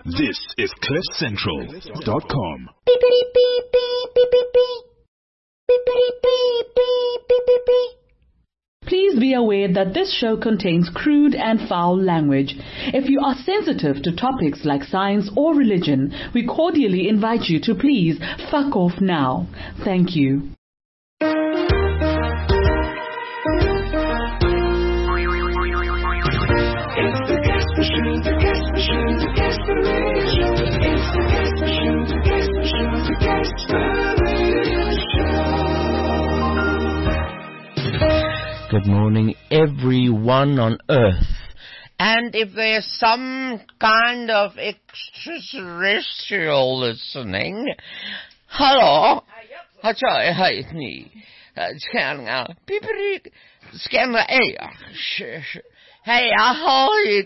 This is CliffCentral.com. Please be aware that this show contains crude and foul language. If you are sensitive to topics like science or religion, we cordially invite you to please fuck off now. Thank you. Good morning, everyone on Earth. And if there's some kind of extraterrestrial listening, hello. Hey, it's me. Scan the air. Hey, ahoy.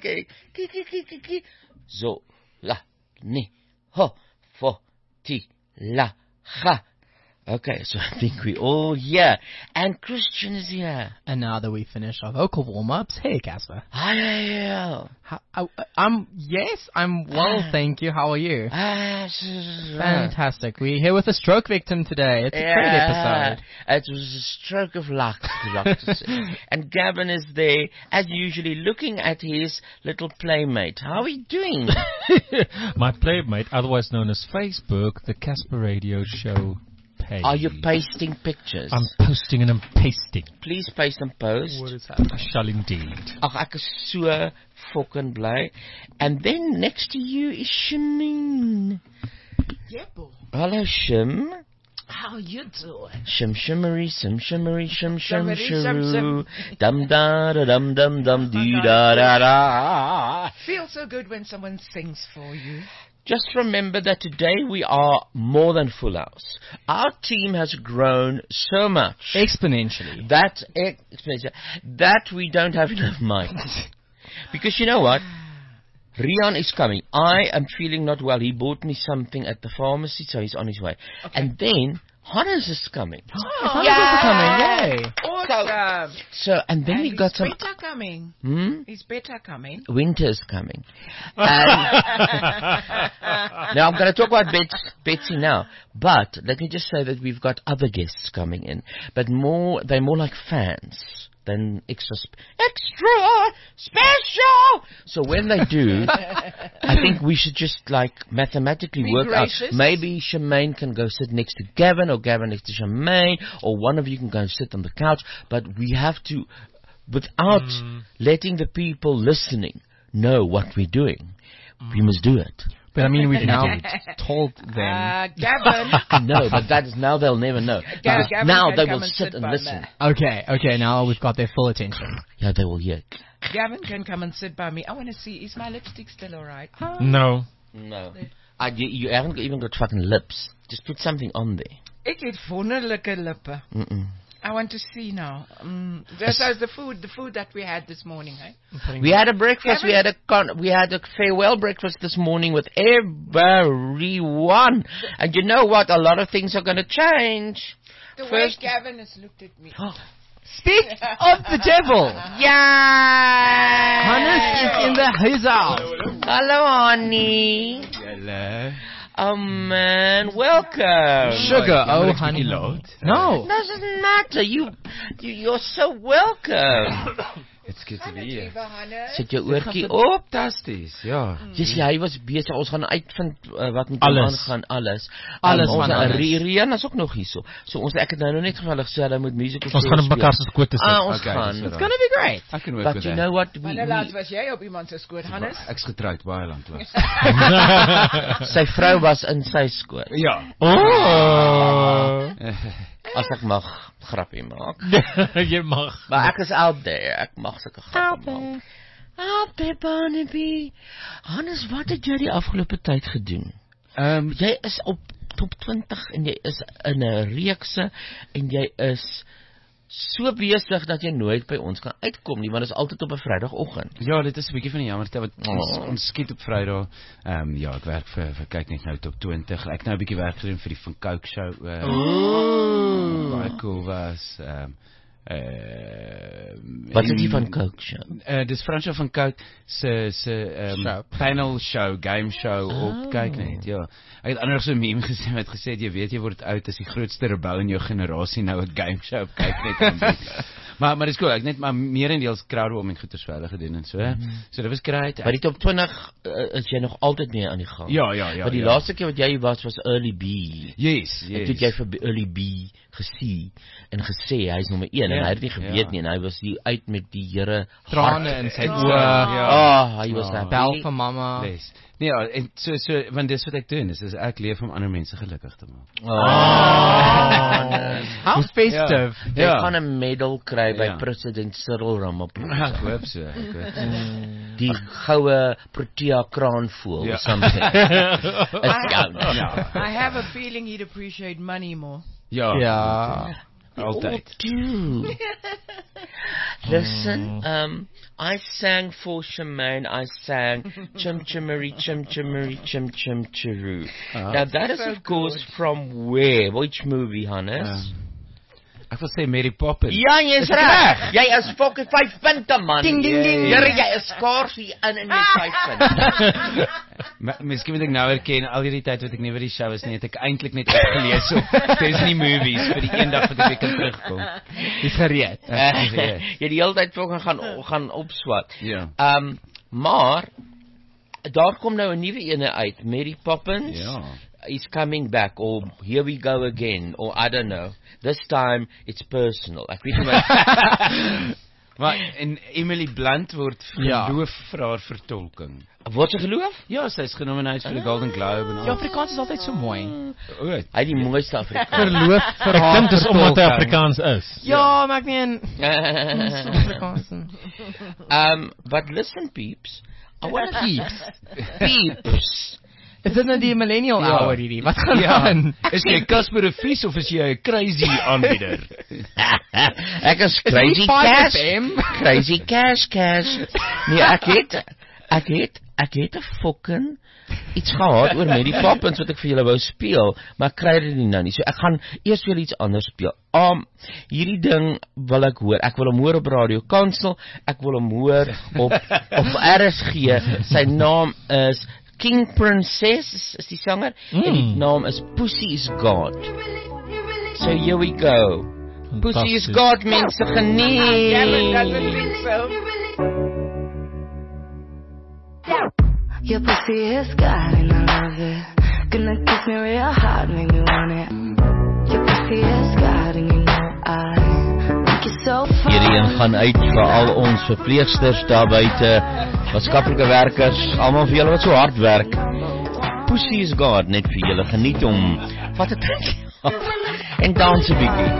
Zo, la, ni, ho, fo, ti, la, ha. Okay, so I think we're all here. And Christian is here. And now that we finish our vocal warm-ups, hey, Casper. Hello. Yes, I'm well, thank you. How are you? Fantastic. We're here with a stroke victim today. It's a great episode. It was a stroke of luck, we like to say. And Gavin is there, as usually, looking at his little playmate. How are you doing? My playmate, otherwise known as Facebook, the Casper Radio Show. Page. Are you pasting pictures? I'm posting and I'm pasting. Please paste and post. What is happening? I shall indeed. Ach, ek is so fucking bly. And then next to you is Shimeen. Yep. Hello, Shim. How you doing? Shim shimmery, sim shimmery, shim shim Shimmery, shim, shimmery. Dum da da dum dum dum dee da da da. Feels so good when someone sings for you. Just remember that today we are more than full house. Our team has grown so much. Exponentially. That we don't have enough mics. Because you know what? Rian is coming. I am feeling not well. He bought me something at the pharmacy, so he's on his way. Okay. And then Hannes is coming. Hannes is coming, yay. Awesome. So and then we got some... He's better coming. He's better coming. Winter is coming. Now I'm going to talk about Betsy now. But let me just say that we've got other guests coming in. But they're more like fans than extra special. So when they do, I think we should just mathematically work gracious. out. Maybe Shemaine can go sit next to Gavin, or Gavin next to Shemaine, or one of you can go and sit on the couch. But we have to, without letting the people listening know what we're doing, we must do it. But I mean, we've now told them. Gavin. No, but now they'll never know. Gavin now they come will and sit and listen. Okay, now we've got their full attention. Yeah, they will hear. Gavin can come and sit by me. I want to see, is my lipstick still alright? No. You haven't even got fucking lips. Just put something on there. Ek het wonderlike lippe. I want to see now. This is the food that we had this morning, eh? We had a breakfast. We had a farewell breakfast this morning with everyone. And you know what? A lot of things are going to change. The way Gavin has looked at me. Speak of the devil. Yeah. Hannes is in the house. Hello, honey. Hello. Oh man, welcome. Sugar, honey. No. Doesn't matter. You're so welcome. It's good to be here. Sit jou oortjie op. Fantasties, ja. Hy was besig. Ons gaan uitvind wat met hom aangaan, alles. Alles van alles. Rian is ook nog hierso. So ek het nou net gevallig sê hulle moet musiek ons gaan op mekaar se skoot sit. Ons gaan. It's going to be great. I can work But with you that. know what? Wanneer laat was jy op iemand se skoot, Hannes? Ek's getroud baie lank was. Sy vrou was in sy skoot. Ja. As ek mag grappie maak. Jy mag. Maar ek is out there. Ek mag sulke grappie maak. Out there, Barnaby. Hannes, wat het jy die afgelope tyd gedoen? Jy is op top 20 en jy is in 'n reekse en jy is so besig dat jy nooit by ons kan uitkom nie, want dit is altyd op 'n Vrydagoggend. Ja, dit is 'n bietjie van die jammerte wat ons skiet op Vrydag. Ja, ek werk vir kyk net nou top 20. Ek nou 'n bietjie werk gedoen vir die Van Coke show. Baie cool was. Wat is die van Coke show? Dis Fransjo van Coke se panel show, game show op kyk net. Ja. Ek het anders so 'n meme gesien wat gesê het jy weet jy word oud as die grootste rebel in jou generasie nou 'n game show op kyk net. Maar dis cool, ek net maar meerendeels crowdwarming en goeters verder gedoen en so. So dit was great. Maar die top 20 is jy nog altyd mee aan die gang. Ja. Maar die laaste keer wat jy was Early B. Yes. En toe jy vir Early B gesien en gesê hy's nommer 1 en hy het nie geweet nie en hy was hier uit met die Here trane in sy oë. Hy was daar. Bel vir mamma. Yes. Nee, en so want dis wat ek doen, is ek leef om ander mense gelukkig te maak. How festive. Jy gaan 'n medal kry by president Cyril Ramaphosa. Ek hoop so. Die goue Protea kraanvoël or something. I have a feeling he'd appreciate money more. Ja. Altyd. Listen, I sang for Shemaine, I sang Chim Chimmery, Chim Chimmery, Chim Chim Chiru. Now that is of course from where? Which movie, Hannes? Ek wil sê Mary Poppins. Ja, jy is reg. Jy is fucking 5 punte man. Ding ding ding. Jy is skaars hier in met 5 punte. Miskien moet ek nou erken al hierdie tyd wat ek nie by die show is nie, het ek eintlik net opgelees op Disney movies vir die eendag wat ek weer kan terugkom. Dis gereed. Jy die hele tyd fucking gaan opswat. Ja. Maar daar kom nou 'n nuwe ene uit, Mary Poppins. Ja. Is coming back, or here we go again, or I don't know. This time it's personal. Ek weet nie wat. Maar en Emily Blunt word geloof vir haar vertolking. Word sy geloof? Ja, sy's genomineer vir die Golden Globe en al. Ja, Afrikaans is altyd so mooi. Hy die mooiste Afrikaans. Verloof vir haar. Ek dink dis omdat hy Afrikaans is. Ja, maar ek meen Afrikaans. But listen peeps, I want peeps. Is dit nou die millennial hour hierdie? Wat gaan aan? Is jy Casper of Vies of is jy 'n crazy aanbieder? Ek is crazy cash. Crazy cash. Nee, ek het 'n fucking iets gehad oor Mary Poppins wat ek vir julle wou speel, maar ek kry dit nie nou nie. So ek gaan eers weer iets anders speel. Hierdie ding wil ek hoor. Ek wil hom hoor op Radio Kansel. Ek wil hom hoor op RSG. Sy naam is King Princess is die sanger en die naam is Pussy is God. So here we go. Pussy is God, mense geniet. Your pussy is God and I love it. Gonna kiss me real hard, make me want it. Your pussy is God and you know I make you so fun. Hierdie gaan uit vir al ons verpleegsters daar buite, maatskaplike werkers, almal vir julle wat so hard werk. Pussy is God, net vir julle. Geniet hom. Vat 'n trekkie en dans 'n bietjie.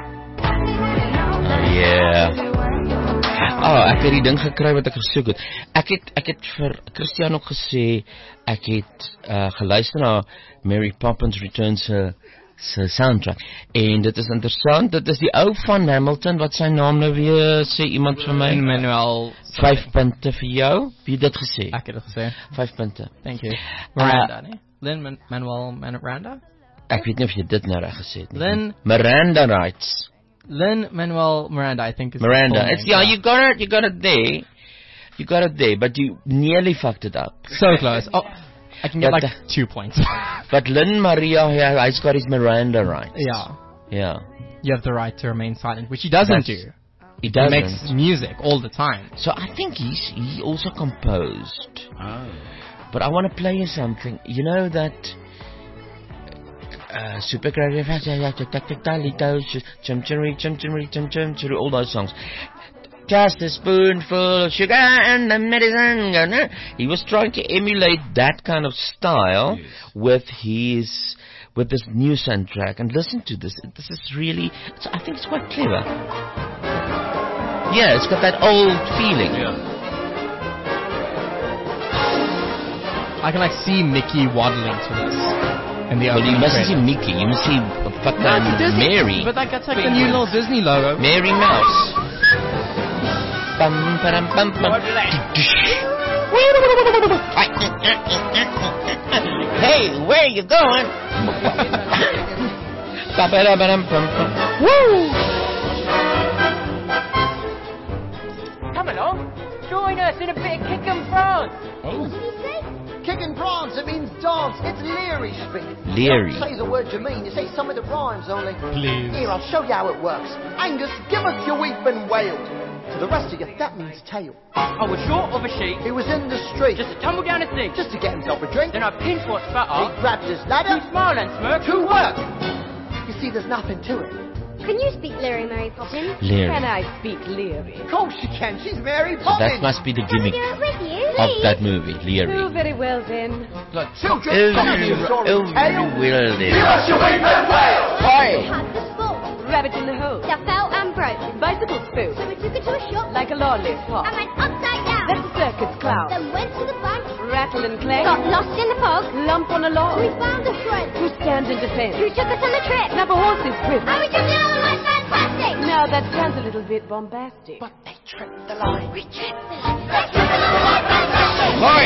Ek het die ding gekry wat ek gesoek het. Ek het vir Christian ook gesê ek het geluister na Mary Poppins Returns se soundtrack. En dit is interessant, dit is die ou van Hamilton, wat sy naam nou weer sê iemand vir my. Manuel 5 punte vir jou. Wie het dit gesê? Ek het dit gesê. 5 punte. Thank you. Miranda, nee? Lin-Manuel Miranda? Ek weet nie of jy dit nou reg gesê het nie. Miranda Rights. Lin-Manuel Miranda, I think is Miranda. It's you got it there. You got it there, but you nearly fucked it up. So close. Oh, I can get like 2 points. But Lin Maria, he's got his Miranda rights. Yeah. You have the right to remain silent, which he doesn't do. He doesn't. He makes music all the time. So I think he also composed. But I want to play you something. You know that Super Creative, all those songs. Just a spoonful of sugar and the medicine. He was trying to emulate that kind of style with this new soundtrack. And listen to this. This is really, I think it's quite clever. Yeah, it's got that old feeling. I can like see Mickey waddling to this. Well, you mustn't see Mickey. You must see fucking Mary. But like that's like the new little Disney logo. Mary Mouse. Bum, ba-dum, bum, bum. Hey, where you going? Woo! nurse in a bit of kick and France. What did he say? Kick and prance, it means dance. It's Leary speaking. Leary. You don't say the word you mean, you say something that rhymes only. Please. Here, I'll show you how it works. Angus, give us your weeping wail. To the rest of you, that means tail. I was short of a sheet. He was in the street. Just to tumble down a sink. Just to get himself a drink. Then I pinched what's fatter. He grabbed his ladder. To smile and smirk. To work. You see, there's nothing to it. Can you speak Leary, Mary Poppins? Leary. Can I speak Leary? Of course she can. She's Mary So Poppins. that must be the Can we gimmick do it with you? of that movie, Oh, Leary. very well then. Like children, Very well then. Give us your weeping wail. Oi! Had the sport. Rabbit in the hole. That fell and broke. Bicycle spoon. So we took it to a shop. Like a lawless pop. Oh. And went upside down. That's a circus clown. Then went to the bank. Rattle and clang. Got lost in the fog. Lump on a log. We found a friend. Who stands in defense. Who took us on the trip. Now the horses whip. And we took it all like fantastic. Now that sounds a little bit bombastic. But they tripped the line. We tripped the line. They tripped the line fantastic. Hoi!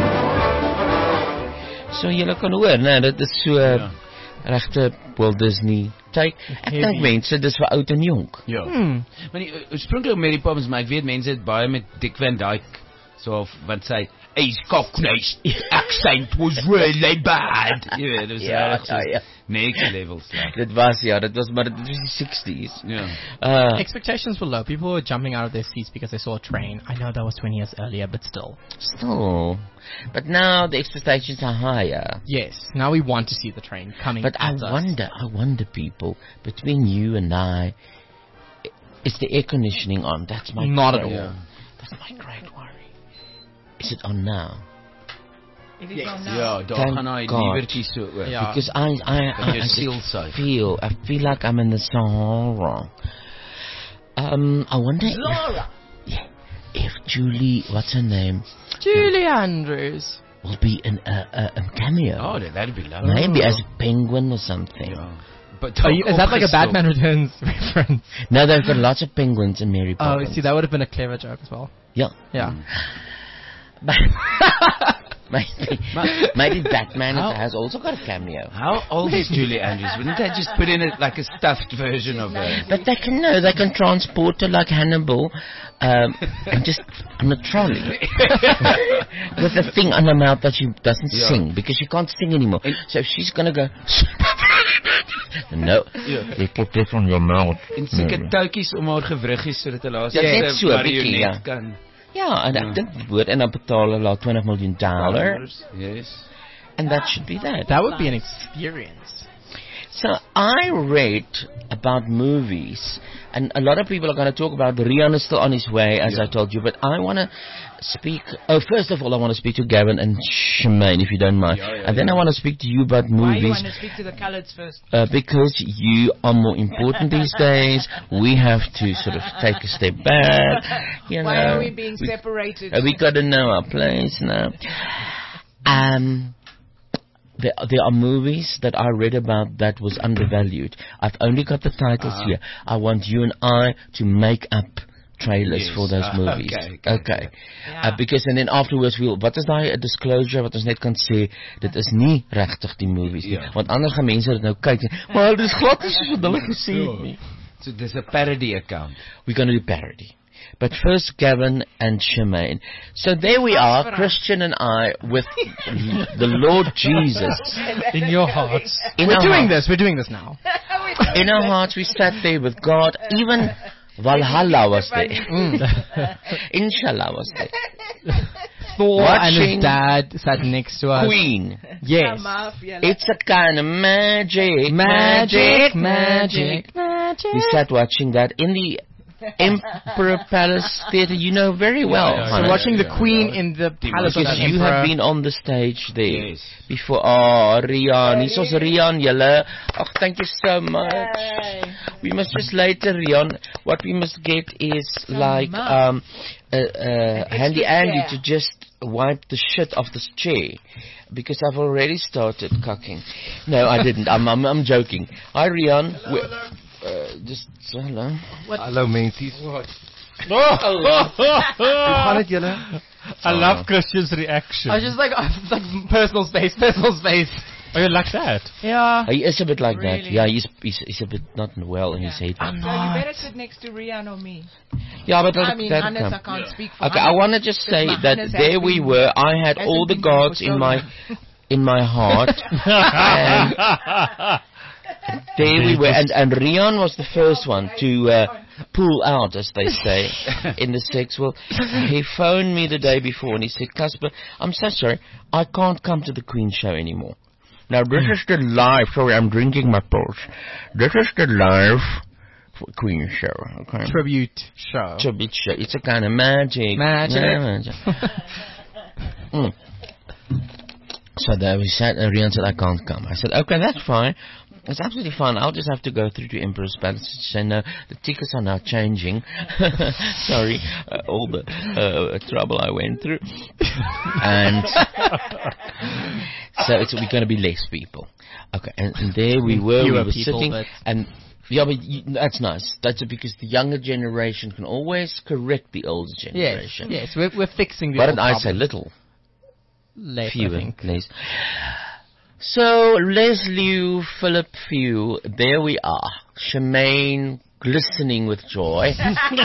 So julle kan hoor, né, dit is so regte Walt Disney tyd. Ek dink mense dis vir oud en jonk. Ja. Maar die oorspronklik Mary Poppins, maar ek weet mense het baie met Dick Van Dyke so wat sy his cockney's accent was really bad. Jy weet, dit was next level stuff. Dit was maar dit was die 60s. Yeah. Expectations were low. People were jumping out of their seats because they saw a train. I know that was 20 years earlier, but still. But now the expectations are higher. Yes, now we want to see the train coming. But I wonder, people, between you and I, is the air conditioning on? That's my not at all. Yeah. That's my great worry. Is it on now? It is on now. Ja, daar gaan hy liewertjie so oor. Because I just feel like I'm in the Sahara. I wonder if Julie, what's her name? Julie Andrews will be in a cameo. Oh, that'd be lovely. Maybe as a penguin or something. Yeah. But is that like a Batman Returns reference? No, they've got lots of penguins in Mary Poppins. Oh, see, that would have been a clever joke as well. Yeah. Yeah. Maybe Batman has also got a cameo. How old is Julie Andrews? Wouldn't they just put in like a stuffed version of her? But they can transport her like Hannibal, and just on a trolley with a thing on her mouth that she doesn't sing because she can't sing anymore. So if she's gonna go, no, they put this on your mouth. En seker touwtjies om haar gewriggies sodat hulle haar net so 'n bietjie kan. Ja, en ek dink die woord en dan betaal hulle $20 million. Yes. And that should be that. That would be an experience. So I read about movies, and a lot of people are going to talk about Rian is still on his way, as I told you, but I want to speak, first of all, I want to speak to Gavin and Shemaine, if you don't mind. And then I want to speak to you about movies. Why do you want to speak to the coloureds first? Because you are more important these days. We have to sort of take a step back. Why are we being separated? We got to know our place now. There are movies that I read about that was undervalued. I've only got the titles here. I want you and I to make up trailers for those movies. Okay. Because and then afterwards wat is daai 'n disclosure wat ons net kan sê dit is nie regtig die movies nie. Want ander gaan mense dit nou kyk maar dit is glad nie soos wat hulle gesê het nie. So there's a parody account. We're going to do parody. But first, Gavin and Shemaine. So there we are, Christian and I, with the Lord Jesus in your hearts. We're doing this now. In our hearts, we sat there with God. Even Valhalla was there. Inshallah was there. Thor and his dad sat next to us. Queen. Yes. It's a kind of magic. We sat watching that in the Emperor Palace Theatre, you know very well. So watching the Queen in the Palace of the Emperor. You have been on the stage there before. Oh, Rian. He's also Rian, Yella. Oh, thank you so much. We must just later, Rian, what we must get is like Handy Andy to just wipe the shit off this chair. Because I've already started cocking. No, I didn't. I'm joking. Hi, Rian. Just hello. Hallo mensies. I love Christian's reaction. I was just like personal space. Oh, you're like that? Yeah. He is a bit like Really? that. Yeah, he's a bit not well in his head. So you better sit next to Rian or me. Yeah, but I mean, Hannes, I can't speak for Okay, I Hannes. want to just say Because that Hannes there has we been- were. I had hasn't all the been here gods for so in my heart. And there we were, and Rian was the first one to pull out, as they say, in the sexual. He phoned me the day before and he said, Casper, I'm so sorry, I can't come to the Queen show anymore. Now this is the live, sorry, I'm drinking my pulse. This is the live Queen show, okay? Tribute show. Tribute show. It's a kind of magic. So there we sat, and Rian said, I can't come. I said, okay, that's fine. It's absolutely fine. I'll just have to go through to Emperor's Palace. She said, no, the tickets are now changing. Sorry, all the trouble I went through. And so we're going to be less people. Okay, and there we were. Fewer we were people, sitting, but and yeah, but that's nice. That's because the younger generation can always correct the older generation. Yes, we're fixing the Why old did I say problems. little? Less, Fewer, I think. less. So, Leslie, Philip, Few, there we are. Shemaine glistening with joy.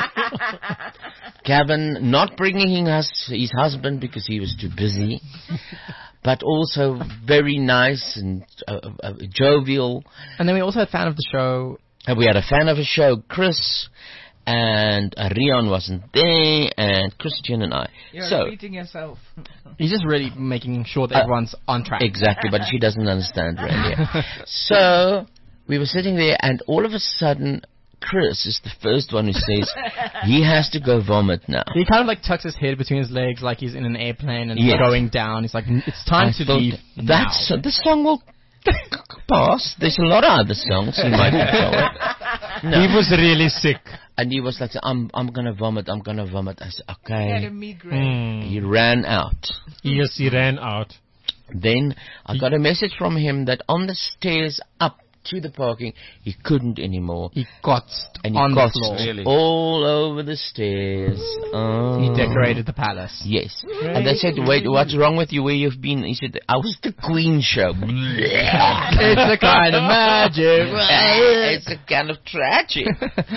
Gavin not bringing his husband because he was too busy, but also very nice and jovial. And then we also had a fan of the show. And we had a fan of the show, Chris, and Rian wasn't there, and Christian and I. You're repeating yourself. He's just really making sure that everyone's on track. Exactly, but she doesn't understand radio. So, we were sitting there, and all of a sudden, Chris is the first one who says, he has to go vomit now. He kind of like tucks his head between his legs like he's in an airplane and Yes. going down. He's like, it's time to leave now. This song will pass. There's a lot of other songs he might enjoy. No. He was really sick. And he was like, I'm gonna vomit, I'm gonna vomit. I said, okay. He had a migraine. He ran out. Yes, he ran out. Then I got a message from him that on the stairs up to the parking, he couldn't anymore. He got and he on got the floor. Really? all over the stairs. Oh. He decorated the palace. Yes. And they said, wait, what's wrong with you? Where you've been? He said, I was the Queen show. It's a kind of magic. It's a kind of tragic.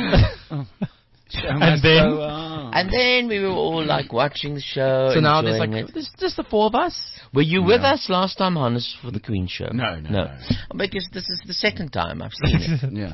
And then we were all like watching the show. So now there's enjoying like, it. there's just the four of us. Were you with us last time, Hannes, for the Queen show? No. Because this is the second time I've seen it. Yeah.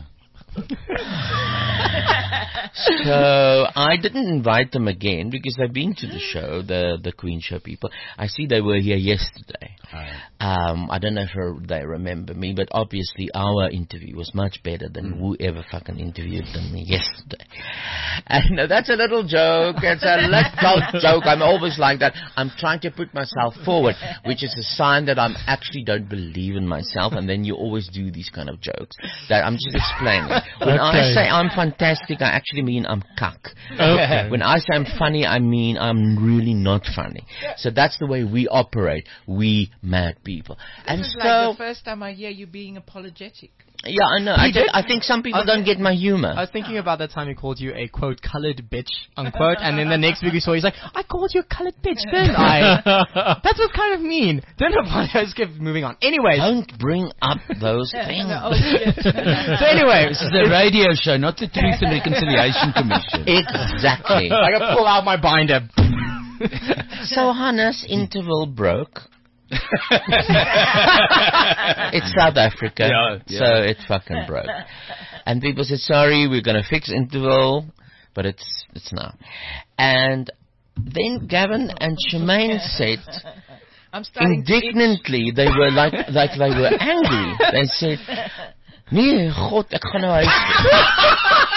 So I didn't invite them again because they've been to the show, the Queen show people. I see they were here yesterday. I don't know if they remember me, but obviously our interview was much better than whoever fucking interviewed them yesterday. And that's a little joke. It's a little joke. I'm always like that. I'm trying to put myself forward, which is a sign that I actually don't believe in myself. And then you always do these kind of jokes. That I'm just explaining. When I say I'm fantastic, I actually mean I'm cuck. Okay. When I say I'm funny, I mean I'm really not funny. So that's the way we operate, we mad people. And This is so, like the first time I hear you being apologetic. yeah, I know. I think some people don't get my humor. I was thinking about that time he called you a, quote, colored bitch, unquote, and then the next week we saw he's like, I called you a colored bitch, didn't I? That's what kind of mean. Don't apologize, keep moving on. Anyways. Don't bring up those things. So anyway. This is a radio show, not the Truth and Reconciliation Commission. Exactly. I gotta pull out my binder. So Hannes, interval broke. It's South Africa, so it fucking broke. And people said, sorry, we're going to fix interval, but it's now. And then Gavin and Shemaine said, indignantly, they were like they were angry. They said, nee, God, ek gaan nou huis toe.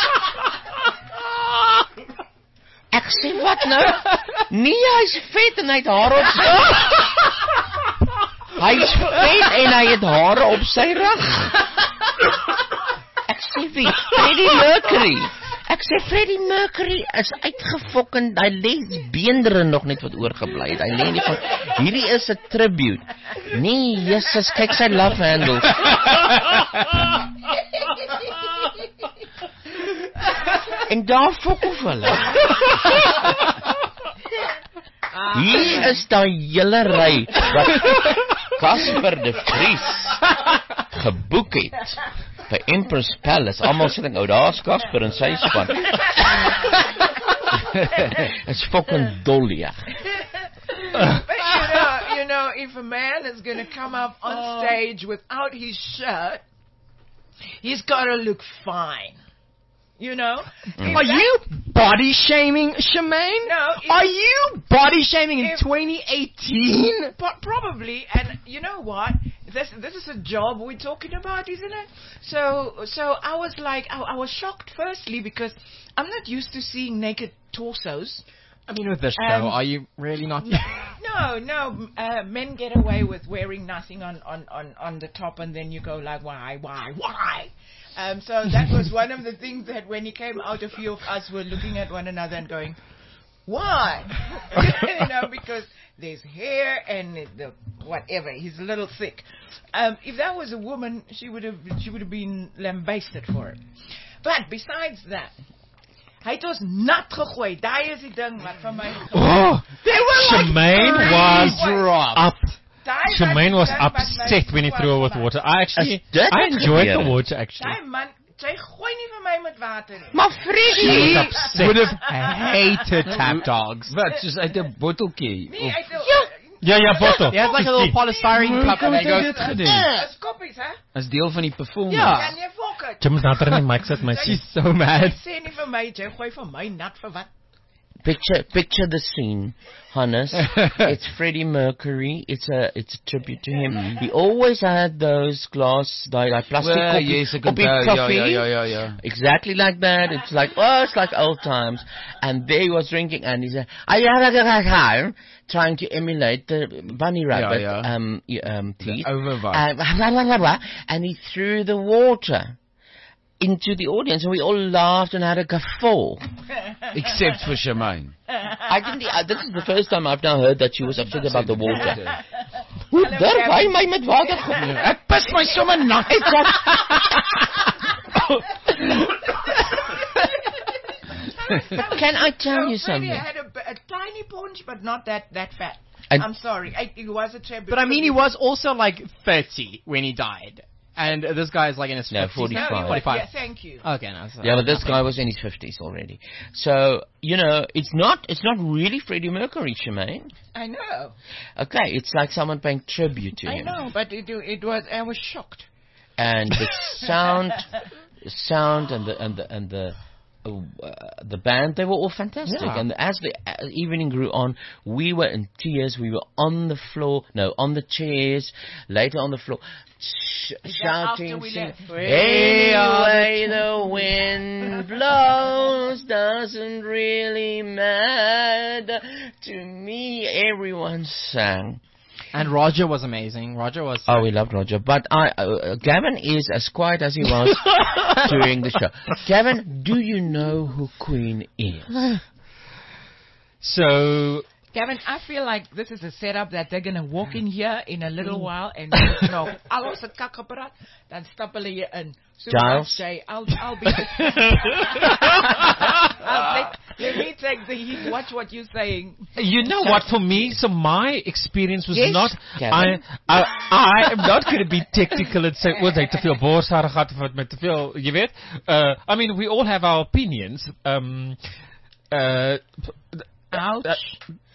Ek sê, wat nou? Nee, hy's vet en hy het hare op sy Hy's vet en hy het hare op sy rug. Ek sê, wie? Freddie Mercury. Ek sê, Freddie Mercury is uitgefokken. Hy lees beenderen nog net wat oorgebly het. Hy leen nie van, hierdie is 'n tribute. Nee, Jesus, kyk sy love handles. En daar fok of hulle. Hier is daai hele ry Casper de Vries geboek het by Empress Palace. Almal sê dink, daar's Casper en sy span. It's fucking dolly. But you know, if a man is going to come up on stage without his shirt, he's got to look fine. You know? Are you body shaming, Shemaine? No. Are you body shaming in 2018? Probably. And you know what? This is a job we're talking about, isn't it? So I was like, I was shocked firstly because I'm not used to seeing naked torsos. I mean, with this show, are you really not? No. Men get away with wearing nothing on the top, and then you go like, why? So that was one of the things that when he came out, a few of us were looking at one another and going, why? Because there's hair and whatever. He's a little thick. If that was a woman, she would have been lambasted for it. But besides that, hy het ons nat gegooi. Daai is die ding wat van my. Shemaine was upset when he threw her with water. I enjoyed the water actually. Daai man, sy gooi nie vir my met water nie. Maar Freddie would have hated tap dogs. Wat, soos uit 'n botteltjie? Nee, uit 'n Ja, bottle. Yeah, it's like a little polystyrene cup and they go. Dis koppies, hè? As deel van die performance. Ja, nee, fuck it. Jim's not in the mic set my. She's so mad. Sê nie vir my, jy gooi vir my nat vir wat? Picture the scene, Hannes. It's Freddie Mercury. It's a tribute to him. He always had those glass, like plastic coffee. Yeah. Exactly like that. It's like old times. And there he was drinking, and he said, trying to emulate the bunny rabbit teeth. And he threw the water into the audience, and we all laughed and had a guffaw. Except for Shemaine. I didn't. This is the first time I've now heard that she was upset about the water. Why my met water? Ek pis my sommer nat. Can I tell you something? I had a tiny paunch, but not that fat. I'm sorry. It was a tribute. But I mean, he was also like 30 when he died. And this guy is like in his 50s. 45. Yeah, thank you. Okay, no. Yeah, but this guy was in his 50s already. So, it's not really Freddie Mercury, Shemaine. I know. Okay, it's like someone paying tribute to him. I know, but it was. I was shocked. And the sound and the band, they were all fantastic. Yeah. And as the evening grew on, we were in tears. We were on the floor, on the chairs, later on the floor, shouting, anyway the wind blows doesn't really matter to me. Everyone sang. And Roger was amazing. Oh, we loved Roger. But Gavin is as quiet as he was during the show. Gavin, do you know who Queen is? So, Gavin, I feel like this is a setup that they're going to walk in here in a little while and alles het kak gepraat, dan stap hulle hier in. So Giles? I'll be let me take the heat. Watch what you're saying. You know what? For me, so my experience was not. Gavin. I am not going to be technical and say, "Oh, te veel borshaar gehad of met te veel." You weet? I mean, we all have our opinions. Ouch.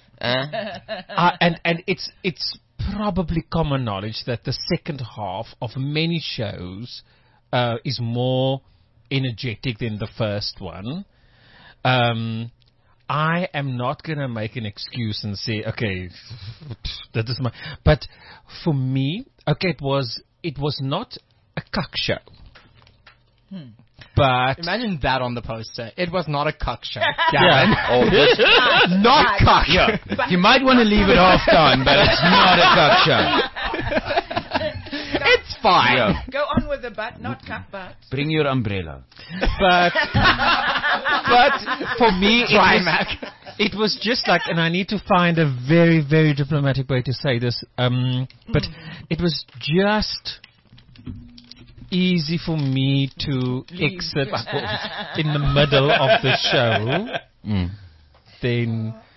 And it's probably common knowledge that the second half of many shows is more energetic than the first one. I am not going to make an excuse and say, okay, that is my... But for me, okay, it was not a cuck show. But imagine that on the poster. It was not a cuck show. Yeah. Not cuck. Yeah. You might want to leave it half done, but it's not a cuck show. It's fine. Yeah. Go on with the butt, not cuck butt. Bring your umbrella. But for me, it was just like, and I need to find a very, very diplomatic way to say this, but it was just easy for me to exit in the middle of the show. Then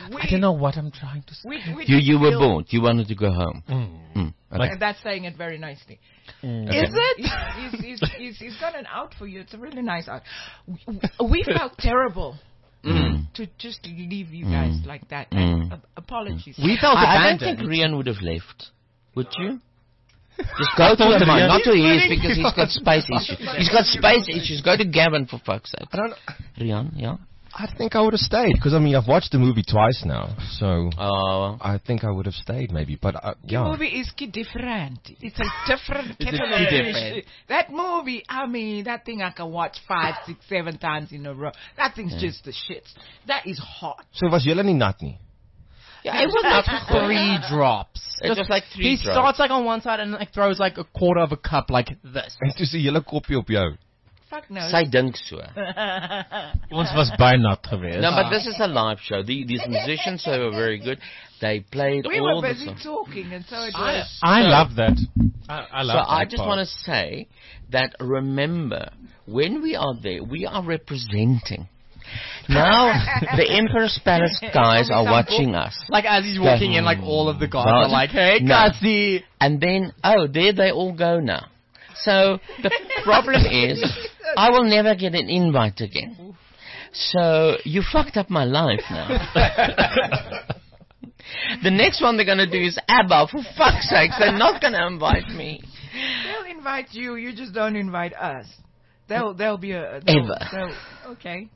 I don't know what I'm trying to say. You were bored. You wanted to go home. Okay. And that's saying it very nicely. Okay. Is it? He's got an out for you. It's a really nice out. We felt terrible to just leave you guys like that. And, apologies. We felt I abandoned. don't think Rian would have left. Would you? Just go to him, not to his, because he's got space issues. He's got space issues. Go to Gavin, for fuck's sake. Rian, yeah? I think I would have stayed, because, I mean, I've watched the movie twice now, so I think I would have stayed, maybe, but, yeah. The movie is different. It's a different kettle of fish. That movie, I mean, that thing I can watch 5, 6, 7 times in a row. That thing's just the shit. That is hot. So was julle nie nat nie? Yeah, it was like 3 drops. It was like 3 he drops. starts like on one side and like throws like a quarter of a cup like this. En toe sê julle koppie op jou. Fuck no. Sy dink so. Ons was bijna geweest. No, but this is a live show. These musicians were very good. They played we all were the busy songs. talking, and so it was. I love that. I love that. So I just want to say that remember, when we are there, we are representing. Now the Emperor's Palace guys are watching us. Like as he's walking in, like all of the guys are like, "Hey, Kasi." And then, there they all go now. So the problem is, I will never get an invite again. So you fucked up my life now. The next one they're going to do is ABBA. For fuck's sakes, they're not going to invite me. They'll invite you. You just don't invite us. There'll be a ever. Okay,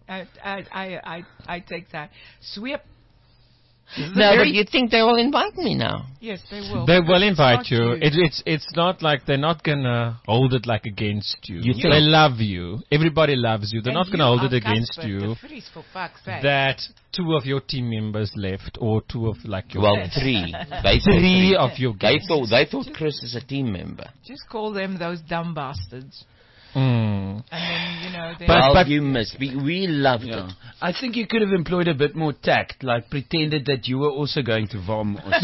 I take that. Sweep. No, but you think they will invite me now? Yes, they will. They will invite you. It's not like they're not gonna hold it like against you. They love you. Everybody loves you. They're not gonna hold it against you. For fuck's sake. That 2 of your team members left, or 2 of like your 3. They 3 of your guests. They thought Chris is a team member. Just call them those dumb bastards. And then, but you missed. We loved it. I think you could have employed a bit more tact, like pretended that you were also going to vom. Or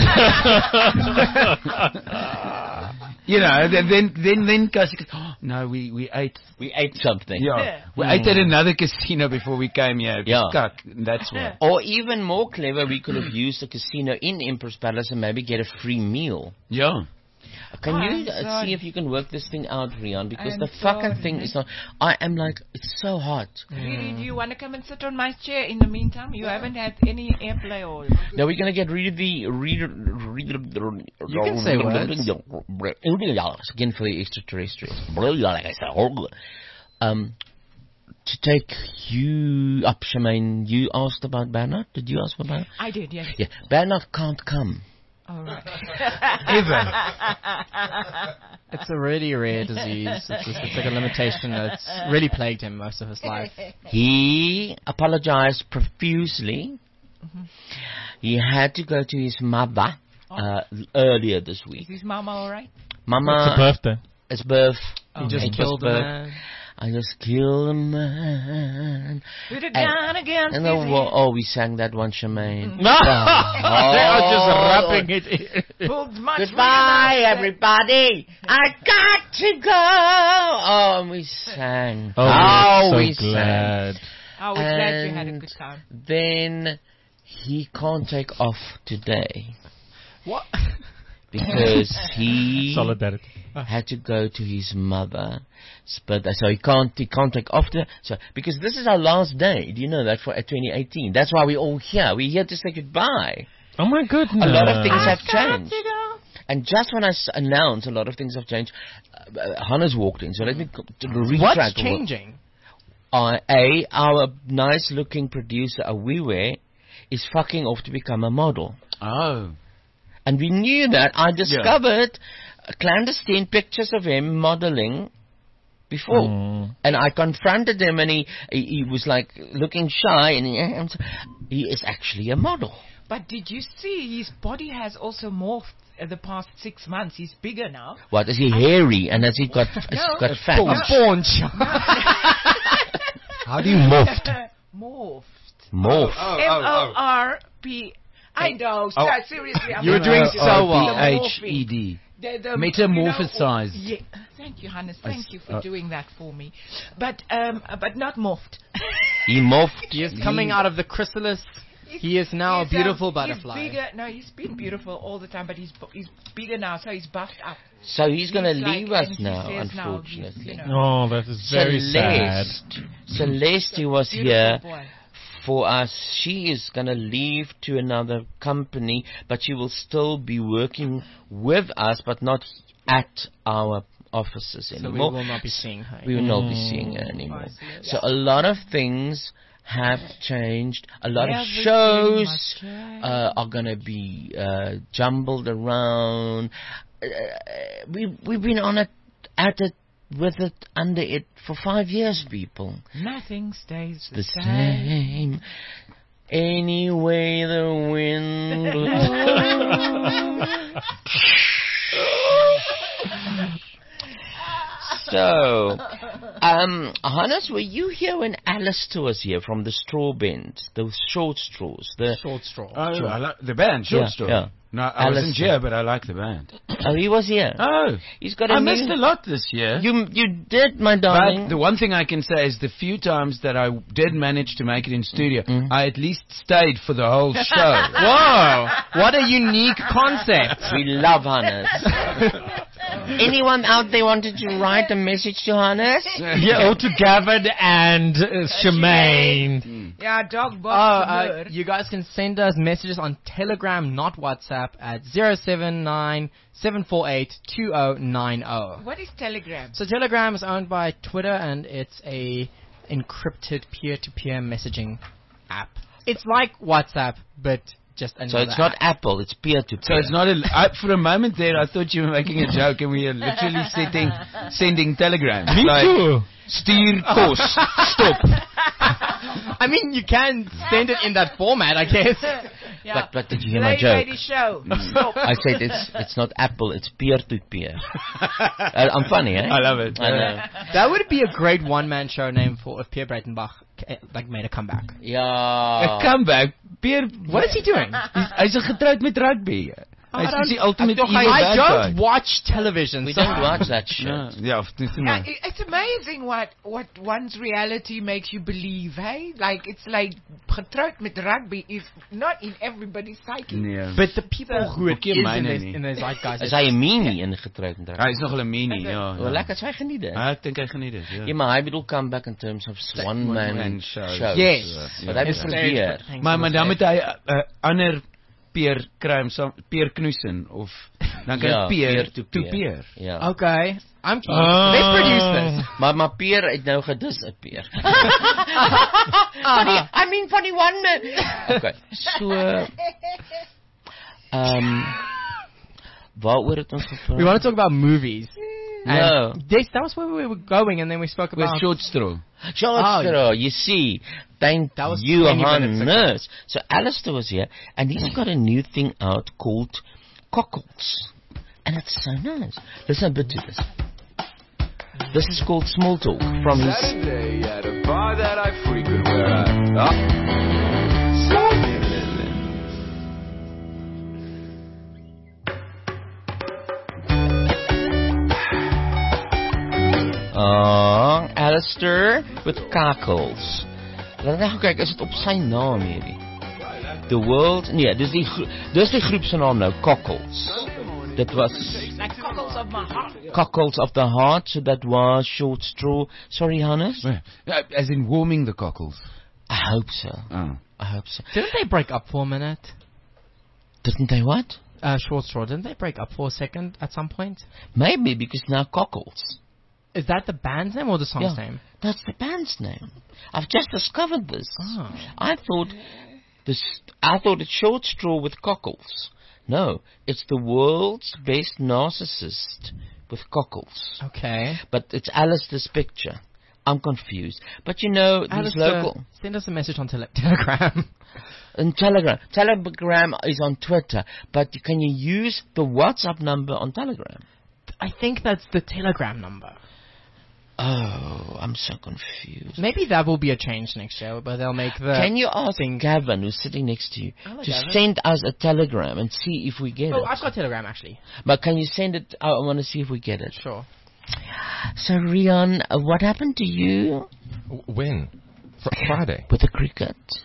then no, we ate. We ate something. Yeah. We ate at another casino before we came here. Yeah. That's why. Or even more clever, we could have used a casino in Emperor's Palace and maybe get a free meal. Yeah. Can you see if you can work this thing out, Rian? Because the fucking thing is not... I am like, it's so hot. Really, do you want to come and sit on my chair in the meantime? You haven't had any airplay or... No, we're going to get rid of the... You can say words. Again for the extraterrestrials. To take you up, Shemaine, you asked about Bernard? Did you ask for Bernard? I did, yes. Yeah, Bernard can't come. All right. It's a really rare disease. It's like a limitation that's really plagued him most of his life. He apologized profusely. He had to go to his mother earlier this week. Is his mama all right? Mama. It's a birthday. It's birth. He just killed a man. I just killed a man. Put it down again. And we sang that one, Shemaine. They are just rapping it in. Goodbye, everybody. I got to go. Oh, and we sang. Oh, we so glad. sang. Oh, we're glad you had a good time. Then he can't take off today. What? Because he Solidarity. had to go to his mother's birthday, so he can't take off today. So because this is our last day, do you know that, for 2018? That's why we're all here. We're here to say goodbye. Oh my goodness! A lot of things have changed. And just when I announced a lot of things have changed, Hannes walked in. So let me retract. What's changing? Our nice-looking producer, Awiwe, is fucking off to become a model. Oh. And we knew that. I discovered clandestine pictures of him modeling before. And I confronted him, and he was like looking shy, and he is actually a model. But did you see his body has also morphed the past 6 months? He's bigger now. What, is he hairy, and has he got fat? A paunch. How do you morphed? Morphed. Morphed. MORP. I know. Seriously, I'm You're doing so well. MORPHED. Metamorphosized. Yeah. Thank you, Hannes. Thank you for doing that for me. But not morphed. He morphed. He is coming out of the chrysalis He is now a beautiful butterfly. He's bigger. No, he's been beautiful all the time, but he's bigger now, so he's buffed up. So he's going to leave us and now, he says now unfortunately. he's, Oh, that is very sad. Celeste, who was here for us, she is going to leave to another company, but she will still be working with us, but not at our offices anymore. So we will not be seeing her. We will not be seeing her anymore. So a lot of things have changed. A lot of shows are going to be jumbled around. We've been on it, at it, with it, under it for 5 years, people. Nothing stays the same. Anyway, the wind blows. So, Hannes, were you here when Alistair was here from the Straw Band, the Short Straws? The Short Straw. Oh, I like the band, Short Straw. Yeah. No, I wasn't here, but I like the band. Oh, he was here. Oh, he's got. I missed a lot this year. You did, my darling. But the one thing I can say is the few times that I did manage to make it in studio, I at least stayed for the whole show. Whoa! What a unique concept. We love Hannes. Anyone out there wanted to write a message to Hannes? Yeah, or to Gavin and Shemaine. Yeah, dog box. You guys can send us messages on Telegram, not WhatsApp, at 079-748-2090. What is Telegram? So Telegram is owned by Twitter, and it's a encrypted peer-to-peer messaging app. It's like WhatsApp, but just another So it's not app. Apple, it's peer-to-peer. So it's not for a moment there, I thought you were making a joke, and we are literally sending telegrams. Me too. Stuur kos. Stop. I mean, you can send it in that format, I guess. Yeah. But did you hear my joke? Show. I said it's not Apple, it's peer-to-peer. I'm funny, eh? I love it. I know. That would be a great one-man show name for if Pierre Breitenbach made a comeback. Yeah. A comeback? Pierre, what is he doing? Hy's getrouwd met rugby. I don't watch television. We don't watch that shit. It's amazing what one's reality makes you believe, hey? Like, it's like getrouwd met rugby is not in everybody's psyche. Nee. But the people who it is in the zeitgeist. Is hy 'n mini in getrouwd met rugby? Hy is nog 'n mini, ja. Wel lekker, hy geniet dit. Ek dink hy geniet dit, ja. Ja, maar hy bedoel comeback in terms of one-man shows. Yes. Wat hy probeer. Maar dan moet hy ander peer kry, Peer Knudsen of dan kan peer to peer. Ja. Okay. I'm keen. Let's produce this. Maar Peer het nou gedis 'n peer. Van die one man. Okay. So waaroor het ons gepraat? We want to talk about movies. No. Yes, that was where we were going, and then we spoke about with Short Straw. Short Straw, you see. Thank you, Hannes. So Alistair was here, and he's got a new thing out called Cockles. And it's so nice. Listen a bit to this. This is called Small Talk from his... Saturday at a bar that I frequent where Alistair with Cockles. Laat ek kyk, is dit op sy naam hierdie? The World, nee, dis die groep se naam nou, Cockles. Dit was like Cockles of my heart. Cockles of the Heart, so that was Short Straw. Sorry, Hannes? As in warming the cockles. I hope so. Oh. I hope so. Didn't they break up for a minute? Didn't they what? Short Straw, didn't they break up for a second at some point? Maybe, because now Cockles. Is that the band's name or the song's name? That's the band's name. I've just discovered this. Oh. I thought it's Short Straw with Cockles. No, it's the world's best narcissist with Cockles. Okay. But it's Alistair's picture. I'm confused. But you know, these local... Send us a message on Telegram. On Telegram. Telegram is on Twitter. But can you use the WhatsApp number on Telegram? I think that's the Telegram number. Oh, I'm so confused. Maybe that will be a change next year, but they'll make the... Can you ask Gavin, who's sitting next to you, to send us a telegram and see if we get it? Oh, I've got Telegram, actually. But can you send it? I want to see if we get it. Sure. So, Rian, what happened to you? When? Friday. With the cricket?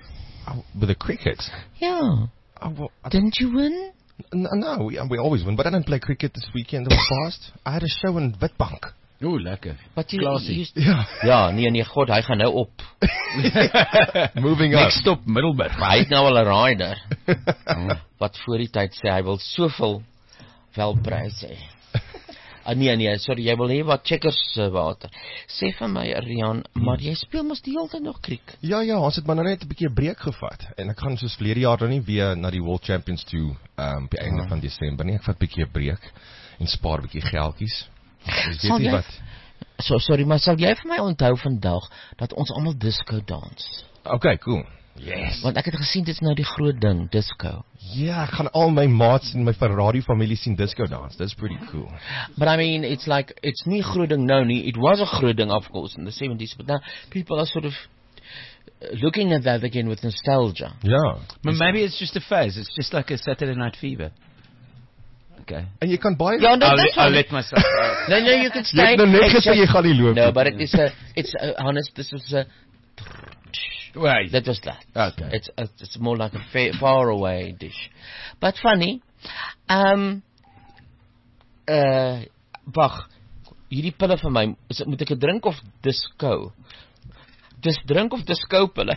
With the cricket? Yeah. Didn't you win? No, we always win, but I didn't play cricket this weekend that was past. I had a show in Witbank. Oeh, lekker. Ja, nee, God, hy gaan nou op. Moving up. Next stop, Middelburg. Maar hy het nou al 'n rider. Wat voor die tyd sê, hy wil soveel welpryse hê. Nee, sorry, jy wil hê wat checkers water. Sê vir my, Rian, maar jy speel mos die hele tyd nog kriek. Ja, ons het maar net 'n bietjie 'n breek gevat. En ek gaan soos verlede jaar nou nie weer na die World Champions toe op die einde van Desember nie. Ek vat 'n bietjie 'n breek en spaar 'n bietjie geldjies. Sal jy, sorry, maar sal jy vir my onthou vandag dat ons almal disco dans? Okay, cool. Yes. Want ek het gesien dit is nou die groot ding, disco. Ja, ek gaan al my maats en my Ferrari familie sien disco dance. That's pretty cool. But I mean, it's nie groot ding nou nie. It was a groot ding, of course, in the 70s, but now people are sort of looking at that again with nostalgia. Yeah. But maybe it's just a phase. It's just like a Saturday Night Fever. Okay. En jy kan baie... Ja, I'll let myself out. No, you can stay. Jy het nou net gesê jy gaan nie loop. No, but it's honest, this was a... Right. That was that. Okay. It's more like a far away dish. But funny, wag, hierdie pille vir my, moet ek 'n drink of disco? Dis drink of disco pille?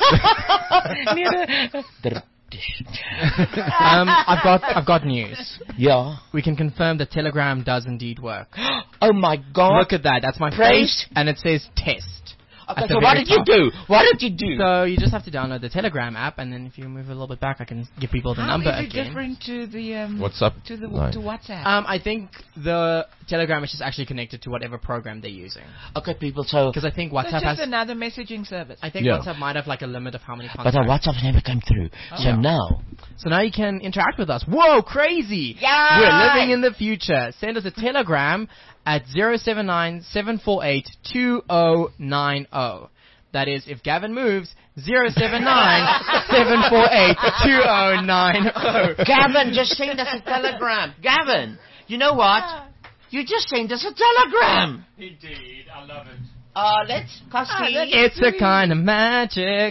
I've got news. Yeah. We can confirm that Telegram does indeed work. Oh my God. Look at that. That's my face, and it says test. Okay, so what did you do? What did you do? So you just have to download the Telegram app, and then if you move a little bit back, I can give people the number again. How is it different to the WhatsApp? To WhatsApp? I think the Telegram is just actually connected to whatever program they're using. Okay, people. So because I think WhatsApp just has another messaging service. I think WhatsApp might have like a limit of how many contacts. But WhatsApp never came through. So now. So now you can interact with us. Whoa, crazy! Yeah. We're living in the future. Send us a Telegram at 079-748-2090. That is, if Gavin moves, 079-748-2090. Gavin, just send us a telegram. Gavin, you know what? You just send us a telegram. Indeed, I love it. Let's, Cassie. It's a kind of magic.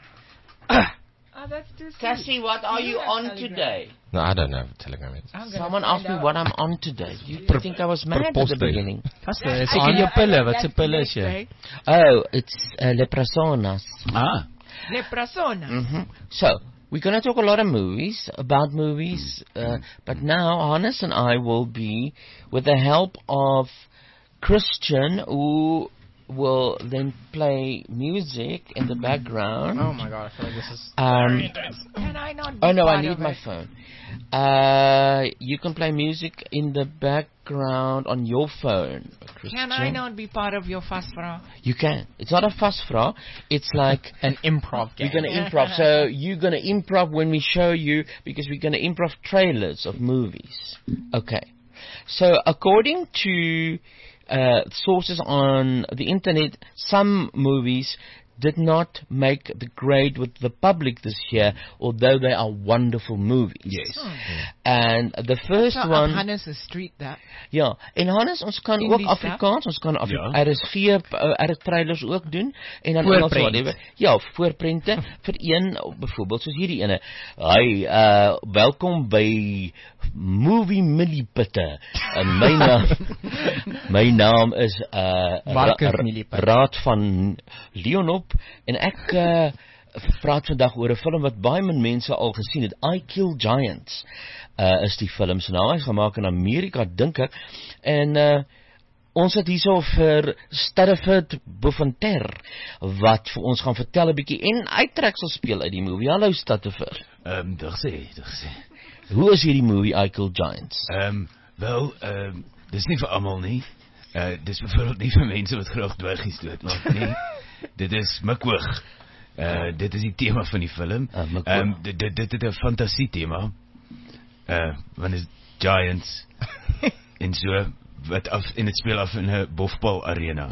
That's too sweet. Cassie, what are you on today? No, I don't know Telegram. Someone asked me what I'm on today. You think I was mad at the beginning? It's on your pillow. What's a pillow here? Oh, it's Leprasonas. Ah. Leprasonas. Mm-hmm. So, we're going to talk a lot of movies, about movies, but now Hannes and I will be, with the help of Christian, who will then play music in the background. Oh my God, I feel like this is Can I not be Oh no, I part need of my it? phone. You can play music in the background on your phone, Christian. Can I not be part of your Fasvra? You can. It's not a Fasvra. It's like an improv game. We're going to improv. So you're going to improv when we show you, because we're going to improv trailers of movies. Okay. So according to sources on the internet, some movies did not make the grade with the public this year, although they are wonderful movies. Yes. And the first one... Hannes' street, that. Ja, en Hannes, ons kan ook Afrikaans, ons kan RSG trailers ook doen, en dan Engels whatever. Ja, voorprente vir een, byvoorbeeld soos hierdie ene. Hi, welkom by Movie Millipitte. En my naam is Raad van Leonop, en ek praat vandag oor 'n film wat baie min mense al gesien het. I Kill Giants is die film se naam. Hy is gemaak in Amerika, dink ek. En ons het hierso vir Stafford Buffenter wat vir ons gaan vertel 'n bietjie en uittreksel speel uit die movie. Hallo Stafford. Dag sê. Hoe is hierdie movie I Kill Giants? Wel, dis nie vir almal nie. Dis byvoorbeeld nie vir mense wat graag dwergies doodmaak nie. Dit is Mikwoog. Dit is die tema van die film. Dit het 'n fantasie tema. Want is Giants en so wat af en dit speel af in 'n bofbal arena.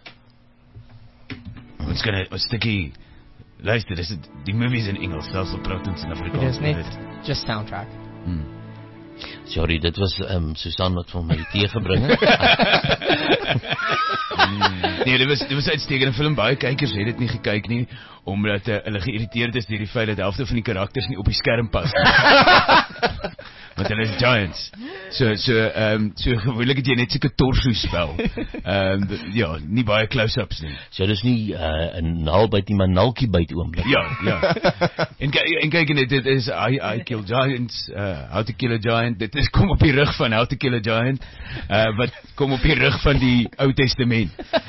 Ons kan 'n stukkie luister, die movie is in Engels, selfs al praat ons in Afrikaans. Dit is net just soundtrack. Sorry, dit was Susan wat van my tee gebring het. Nee, dit was uitstekende film. Baie kykers het dit nie gekyk nie, omdat hulle geïrriteerd is deur die feit dat die helfte van die karakters nie op die skerm pas. Want hulle is giants. So gewoonlik het jy net seker torso spel. Ja, nie baie close-ups nie. So dis nie 'n naalbyt nie, maar naltjie byt oomblik. Ja. En kyk, dit is I Kill Giants, How to Kill a Giant. Dit is kom op die rug van How to Kill a Giant, wat kom op die rug van die Ou Testament.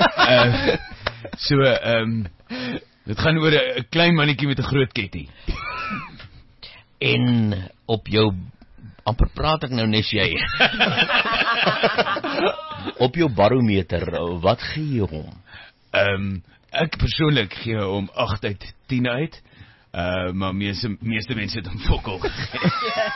Dit gaan oor 'n klein mannetjie met 'n groot ketting. En op jou amper praat ek nou nes jy. Op jou barometer, wat gee jy hom? Ek persoonlik gee hom 8 uit 10 uit. Maar meeste mense het hom fokol gegee.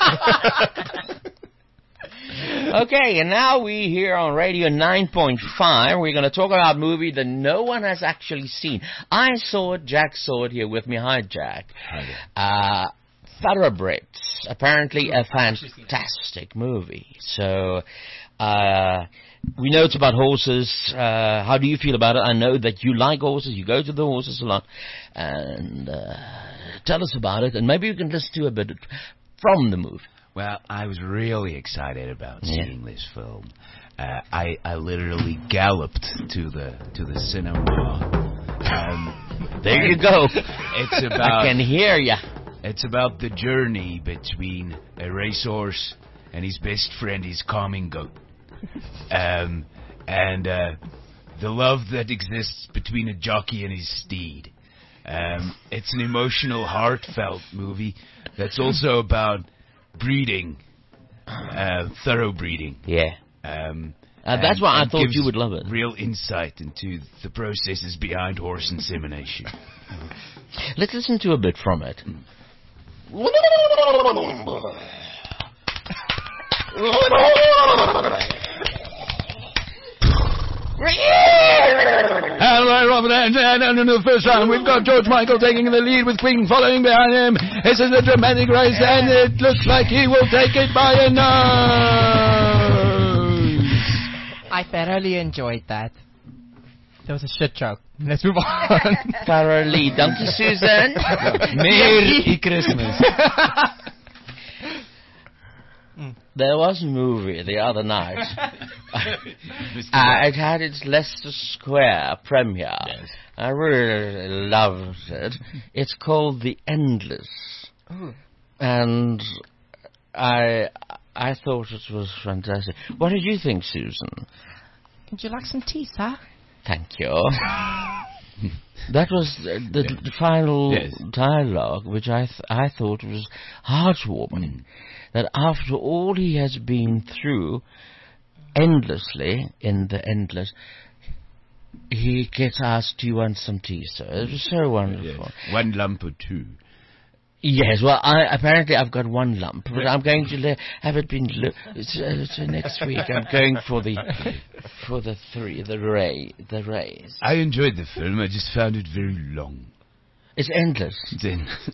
Okay, and now we here on Radio 9.5, we're going to talk about a movie that no one has actually seen. I saw it, Jack saw it here with me. Hi, Jack. Thoroughbreds, apparently a fantastic movie. So, we know it's about horses. How do you feel about it? I know that you like horses, you go to the horses a lot. And tell us about it, and maybe you can listen to a bit from the movie. Well, I was really excited about seeing this film. I literally galloped to the cinema. There you go. It's about. I can hear ya. It's about the journey between a racehorse and his best friend, his calming goat, and the love that exists between a jockey and his steed. It's an emotional, heartfelt movie that's also about breeding, thorough breeding. Yeah. That's why I thought you would love it. Real insight into the processes behind horse insemination. Let's listen to a bit from it. Hello, Robert, and in the first round we've got George Michael taking the lead with Queen following behind him. This is a dramatic race and it looks like he will take it by a nose. I thoroughly enjoyed that. That was a shit joke. Let's move on. Thoroughly. Thank you, Susan. Merry Christmas. There was a movie the other night. It had its Leicester Square premiere. Yes. I really loved it. It's called The Endless. Oh. And I thought it was fantastic. What did you think, Susan? Would you like some tea, sir? Thank you. That was the final dialogue, which I thought was heartwarming. That after all he has been through, endlessly, in The Endless, he gets asked, do you want some tea, sir? It was so wonderful. Yes. 1 lump or 2. Yes, well, apparently I've got 1 lump, but I'm going to have it been next week. I'm going for the rays. I enjoyed the film. I just found it very long. It's endless. It's endless.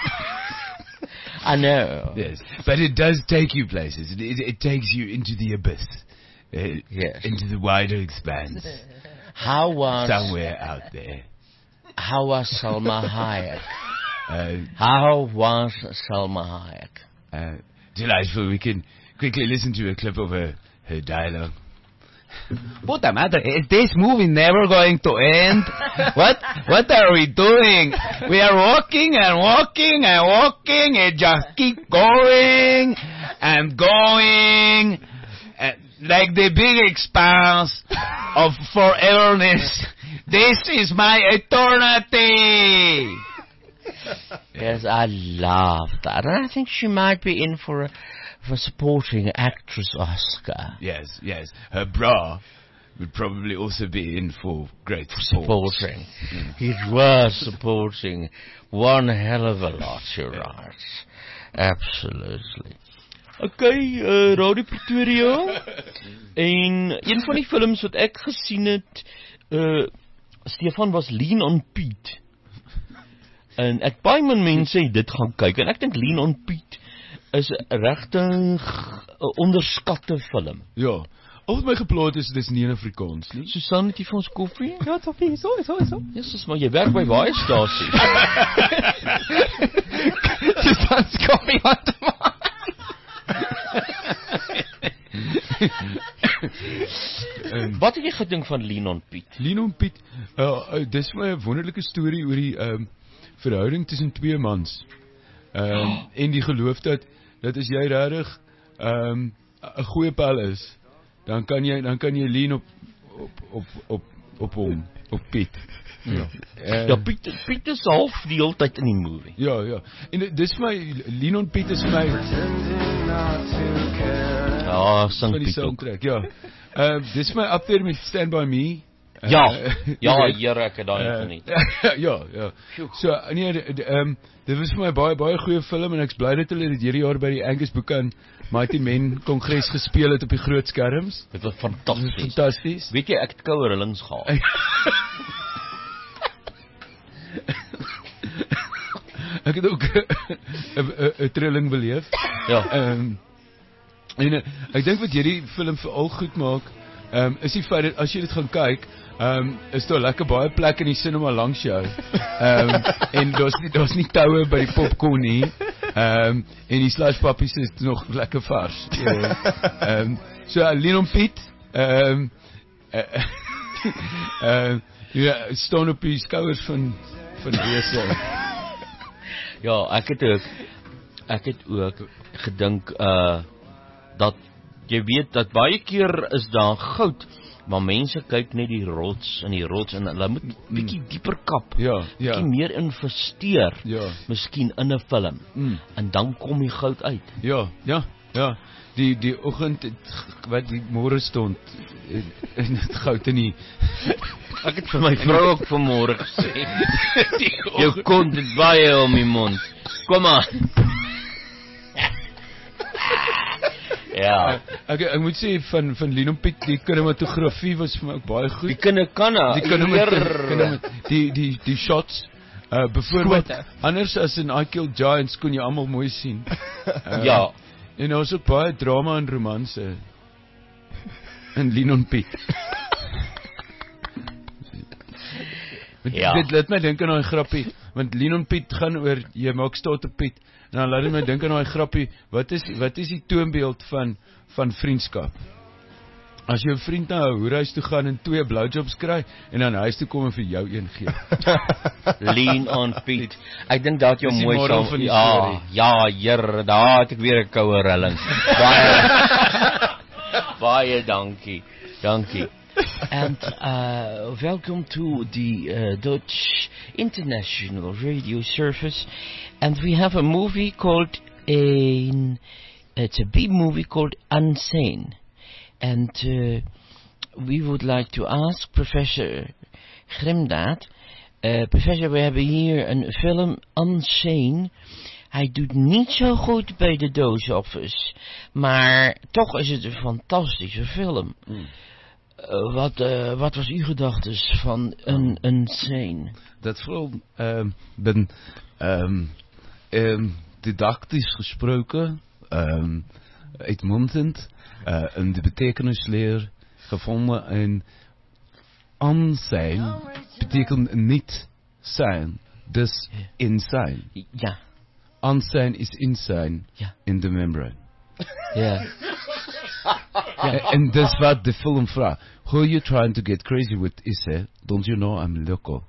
I know. Yes, but it does take you places. It takes you into the abyss. Yes. Into the wider expanse. How was somewhere out there? How was Salma Hayek? How was Salma Hayek? Delightful. We can quickly listen to a clip of her dialogue. Puta madre, is this movie never going to end? What are we doing? We are walking and walking and walking and just keep going and going. Like the big expanse of foreverness. This is my eternity. Yes, I love that. And I think she might be in for supporting actress Oscar. Yes. Her bra would probably also be in for great support. Supporting. It was supporting one hell of a lot, you're right. Absolutely. Okay, Radio Pretoria. En een van die films wat ek gesien het, Stefan, was Lean on Pete. En ek baie min mense het dit gaan kyk, en ek dink Lean on Pete is regtig 'n onderskatte film. Ja, Al wat my geplaat is, dis nie in Afrikaans nie. Susan, het jy vir ons koffie? Ja, Toffie, so. Jesus, maar jy werk by baie stasies. Susan's koffie on demand. Wat het jy gedink van Leon Piet? Leon Piet, dis my 'n wonderlike storie oor die verhouding tussen twee mans. En die geloof dat as jy regtig 'n goeie pel is, dan kan jy lean op hom, op Piet. Ja, Piet is half die hele tyd in die movie. Ja. En dis vir my, Leon Piet is vir my sang Piet ook. Ja. Dis vir my up there met Stand By Me. Ja, Here, ek het daai geniet. Ja. So, nee, dit was vir my baie goeie film, en ek's bly dat hulle dit hierdie jaar by die Angus Buchan Mighty Men Kongres gespeel het op die groot skerms. Dit was fantasties. Weet jy, ek het koue rillings gehad. Ek het ook 'n trilling beleef. Ja. En ek dink wat hierdie film veral goed maak, is die feit dat as jy dit gaan kyk, is daar lekker baie plek in die cinema langs jou. En daar's nie toue by die popcorn nie. En die sluispappies is nog lekker vars. So Leon Piet, staan op die skouers van wese. Ja, ek het ook gedink dat jy weet dat baie keer is daar goud, maar mense kyk net die rots en hulle moet bietjie dieper kap. Bietjie meer investeer. Miskien in 'n film. En dan kom die goud uit. Ja. Die oggend wat die môre stond en dit goud in die ek het vir my vrou ook vanmôre gesê. Jou kont het baie om die mond. Kom aan. Ja. Ek moet sê van Leon Piet, die kinematografie was vir my ook baie goed. Die die shots, byvoorbeeld anders as in I Kill Giants kon jy almal mooi sien. Ja. En daar was ook baie drama en romanse in Leon Piet. Dit laat my dink aan daai grappie, want Leon Piet gaan oor jy maak staat op Piet. En dan laat my dink aan daai grappie, wat is die toonbeeld van vriendskap? As jou vriend na 'n hoerhuis toe gaan en 2 blowjobs kry en dan huis toe kom en vir jou een gee. Leon Piet. Ek dink dat jy mooi saam. Ja, Here, daar het ek weer 'n koue rilling. Baie dankie. And welcome to the Dutch International Radio Service. And we have a movie called it's a B-movie called Unsane. And we would like to ask Professor Grimdaad, Professor, we hebben hier een film, Unsane. Hij doet niet zo goed bij de doos-office, maar toch is het een fantastische film. Wat was uw gedachtes van Unsane? Dat film ben didactisch gesproken, uitmuntend, en de betekenisleer gevonden. En unsane betekent niet zijn, dus insane. Ja. Unsane is insane in de membrane. Ja. En dat is wat de film vraagt. Who are you trying to get crazy with, Isse? Don't you know I'm loco?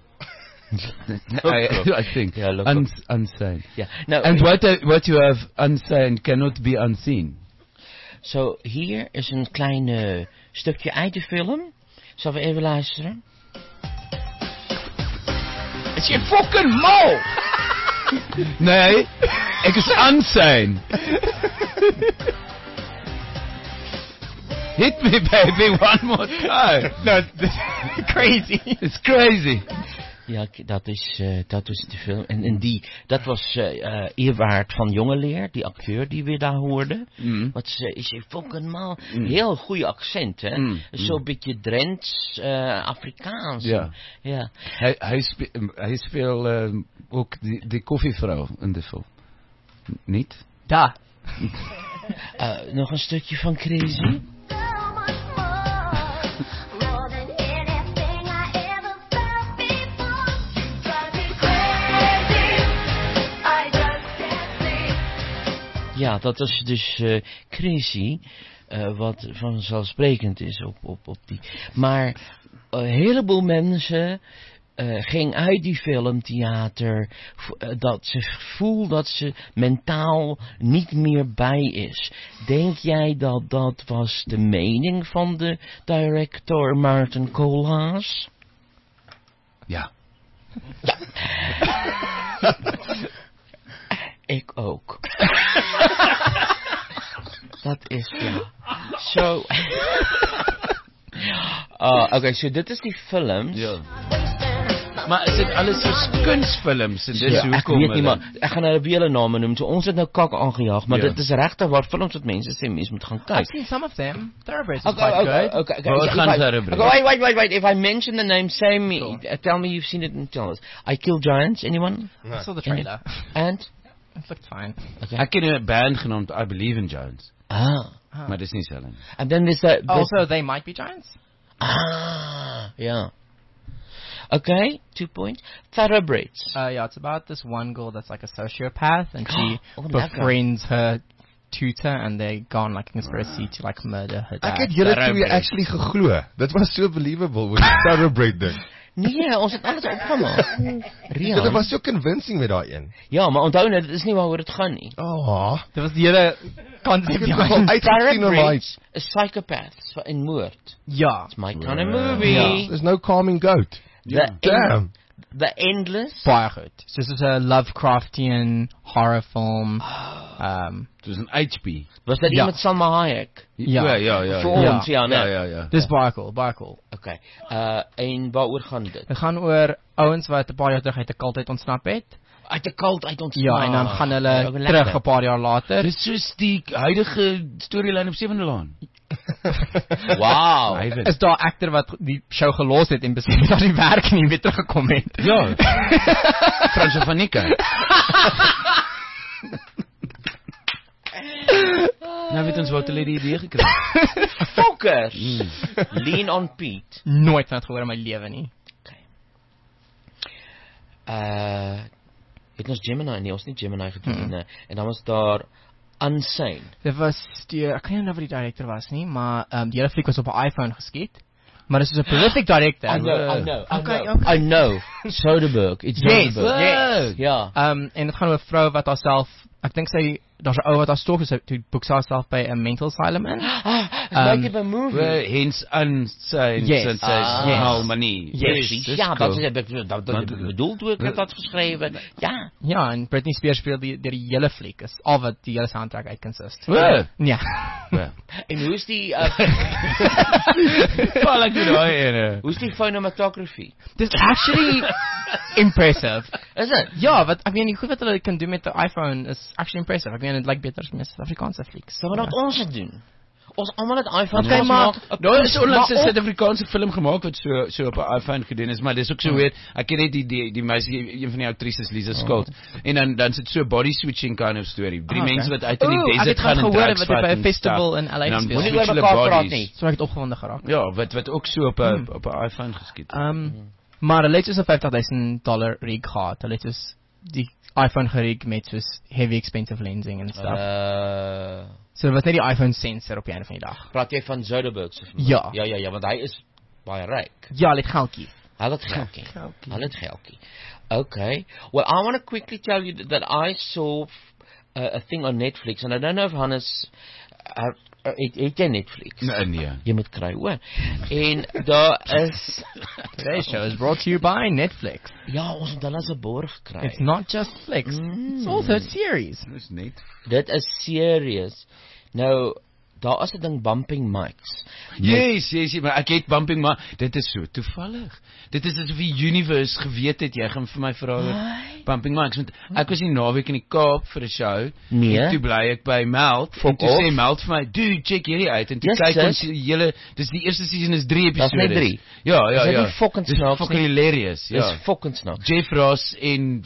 I think. Unsane. Yeah. Now, and what you have unsane cannot be unseen. So, hier is een klein stukje uit de film. Zullen we even luisteren? Is je fucking mal? Nee, ik is unsane. Hit me, baby, one more time. No, crazy. It's crazy. Ja, dat is de film. En dat was Ewout van Jongeleer, die acteur die we daar hoorden. Wat ze is fucking mal. Heel goede accent, hè? Zo'n beetje Drents, Afrikaans. Ja. Ja. Hij speelt ook die koffievrouw in de film. Niet? Daar. Nog een stukje van Crazy. Ja, dat is dus Chrissy, wat vanzelfsprekend is op die. Maar een heleboel mensen ging uit die filmtheater dat ze voelt dat ze mentaal niet meer bij is. Denk jij dat was de mening van de director Maarten Koolhaas? Ja. Ik ook. Dat is ja. So. Okay, so dit is die films. Ja. Maar is dit alles soos kunstfilms en dis ja, hoekom? Ek weet nie, maar ek gaan nou weer name noem. So ons het nou kak aangejaag, maar dit is regtig waar films wat mense sê mense moet gaan kyk. I've seen some of them. Thoroughbreds is quite good. Okay. Wait. If I mention the name, say me. Tell me you've seen it and tell us. I Kill Giants. Anyone? No. I saw the trailer. And? It looked fine. Okay. Ek ken 'n band genaamd I Believe in Giants. Maar dis nie selling. And then there's that. Also, They Might Be Giants. Yeah. Okay, 2 points. Thoroughbreds. Yeah, it's about this one girl that's like a sociopath, and she befriends her tutor, and they go on like a conspiracy to like murder her dad. Ek het julle twee actually geglo. Dit was so believable with the Thoroughbred ding. Nee, ons het alles opgemaak. Dit was so convincing met daai een. Ja, maar onthou net, dit is nie waaroor dit gaan nie. Dit was die hele konsep Thoroughbreds is psychopaths in moord. Ja. It's my kind of movie. Yeah. There's no calming goat. Damn. The Endless. Baie goed. So this is a Lovecraftian horror film. Het was een HP. Was dat iemand Salma Hayek? Ja. Voor ons, ja. Dis baie cool. Okay. En waaroor gaan dit? Dit gaan oor ouens wat 'n paar jaar terug uit 'n cult uit ontsnap het. Uit 'n cult uit ontsnap. Ja, en dan gaan hulle terug 'n paar jaar later. Dis soos die huidige storyline op Sewende Laan. Wow. Is daar 'n akter wat die show gelos het en besluit dat hy werk nie weer teruggekom het? Ja. Franso van Nika. Nou weet ons wat hulle die idee gekry het. Fokkers. Lean on Pete. Nooit van het gehoor in my lewe nie. Okay. Het ons Gemini nie, ons nie Gemini gedoen nie. En dan was daar Unsane. Dit was ek kan nie onthou wat die director was nie, maar die hele fliek was op 'n iPhone geskiet. Maar dit is 'n prolific director. I know. Soderbergh. It's Soderbergh. Yes. Ja. En dit gaan oor 'n vrou wat haarself, ek dink sy daar's 'n ou wat haar stalk is toe boek sy haarself by 'n mental asylum in. Like it a movie. Hence Unsane. Small money. Ja, dat is bedoeld hoe ek dat geskrywe. Ja. Ja, en Britney Spears speel die hele fliek. Is al wat die hele soundtrack uitconsist. Ja. En hoe is die Hoe's die phonomatography? This actually impressive. Is it? Ja, wat ek weet nie goed wat hulle kan doen met 'n iPhone is actually impressive. Ek weet dit lyk beter as meeste Suid-Afrikaanse flieks. So wat ons het doen. Ons almal het iPhones gemaak. Daar is onlangs 'n Suid-Afrikaanse film gemaak wat so op 'n iPhone gedoen is, maar dis ook so weird. Ek ken net die meisie, een van die aktrises, Lisa Scott. En dan sit so 'n body switching kind of story. Drie mense wat uit in die desert gaan en drugs vat by 'n festival in LA speel. Moenie oor mekaar praat nie. So ek het opgewonde geraak. Ja, wat ook so op 'n iPhone geskiet. Maar hulle het so $50,000 rig gehad. Hulle het dus die iPhone gerig met soos heavy expensive lensing en stuff. So dit was net die iPhone sensor op die einde van die dag. Praat jy van Soderbergh se film? Ja, want hy is baie ryk. Ja, hy het geldjie. Hy het geldjie. Okay. Well, I want to quickly tell you that I saw a thing on Netflix, and I don't know if Hannes het jy Netflix? Nee. Jy moet kry, hoor. En daar is Today's show is brought to you by Netflix. Ja, ons het hulle as 'n borg kry. It's not just flicks. It's also a series. Dis net. Dit is serious. Nou, daar is 'n ding Bumping Mics. Yes, maar ek het Bumping maar dit is so toevallig. Dit is asof die universe geweet het jy gaan vir my vra oor Bumping Mics, want ek was in naweek in die Kaap vir 'n show. Nee. En toe bly ek by Meld. En toe sê Meld vir my, "Dude, check hierdie uit." En toe kyk ons die hele dis die eerste season is 3 episodes. Dis net 3. Ja. Dis fucking snaaks. Fucking hilarious. Ja. Dis fucking snaaks. Jeff Ross en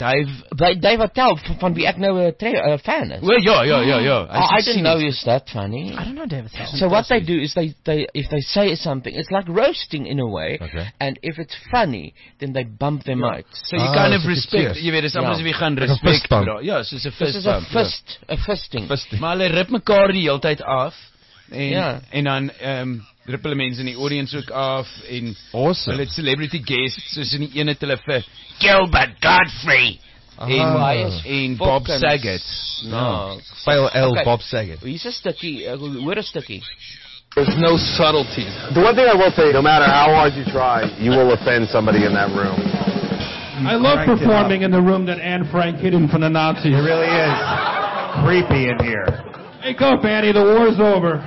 Dave Attell van wie ek nou 'n fan is. Ja. I didn't know you're that fan. nee? I don't know David Self. So what they do is they if they say something, it's like roasting in a way. Okay. And if it's funny, then they bump them out. So you kind of respect, jy weet, dis amper as jy gaan respek dra. Ja, soos 'n fist bump. Dis 'n fisting. Maar hulle rip mekaar die hele tyd af en dan rip hulle mense in die audience ook af en hulle het celebrity guests, soos in die ene het hulle vir Gilbert Godfrey en Bob Saget. No. Fail L. Bob Saget. Hier's 'n stukkie, hoor 'n stukkie. There's no subtleties. The one thing I will say, no matter how hard you try, you will offend somebody in that room. I love performing in the room that Anne Frank hid in from the Nazis. It really is creepy in here. Wake up, Annie, the war's over.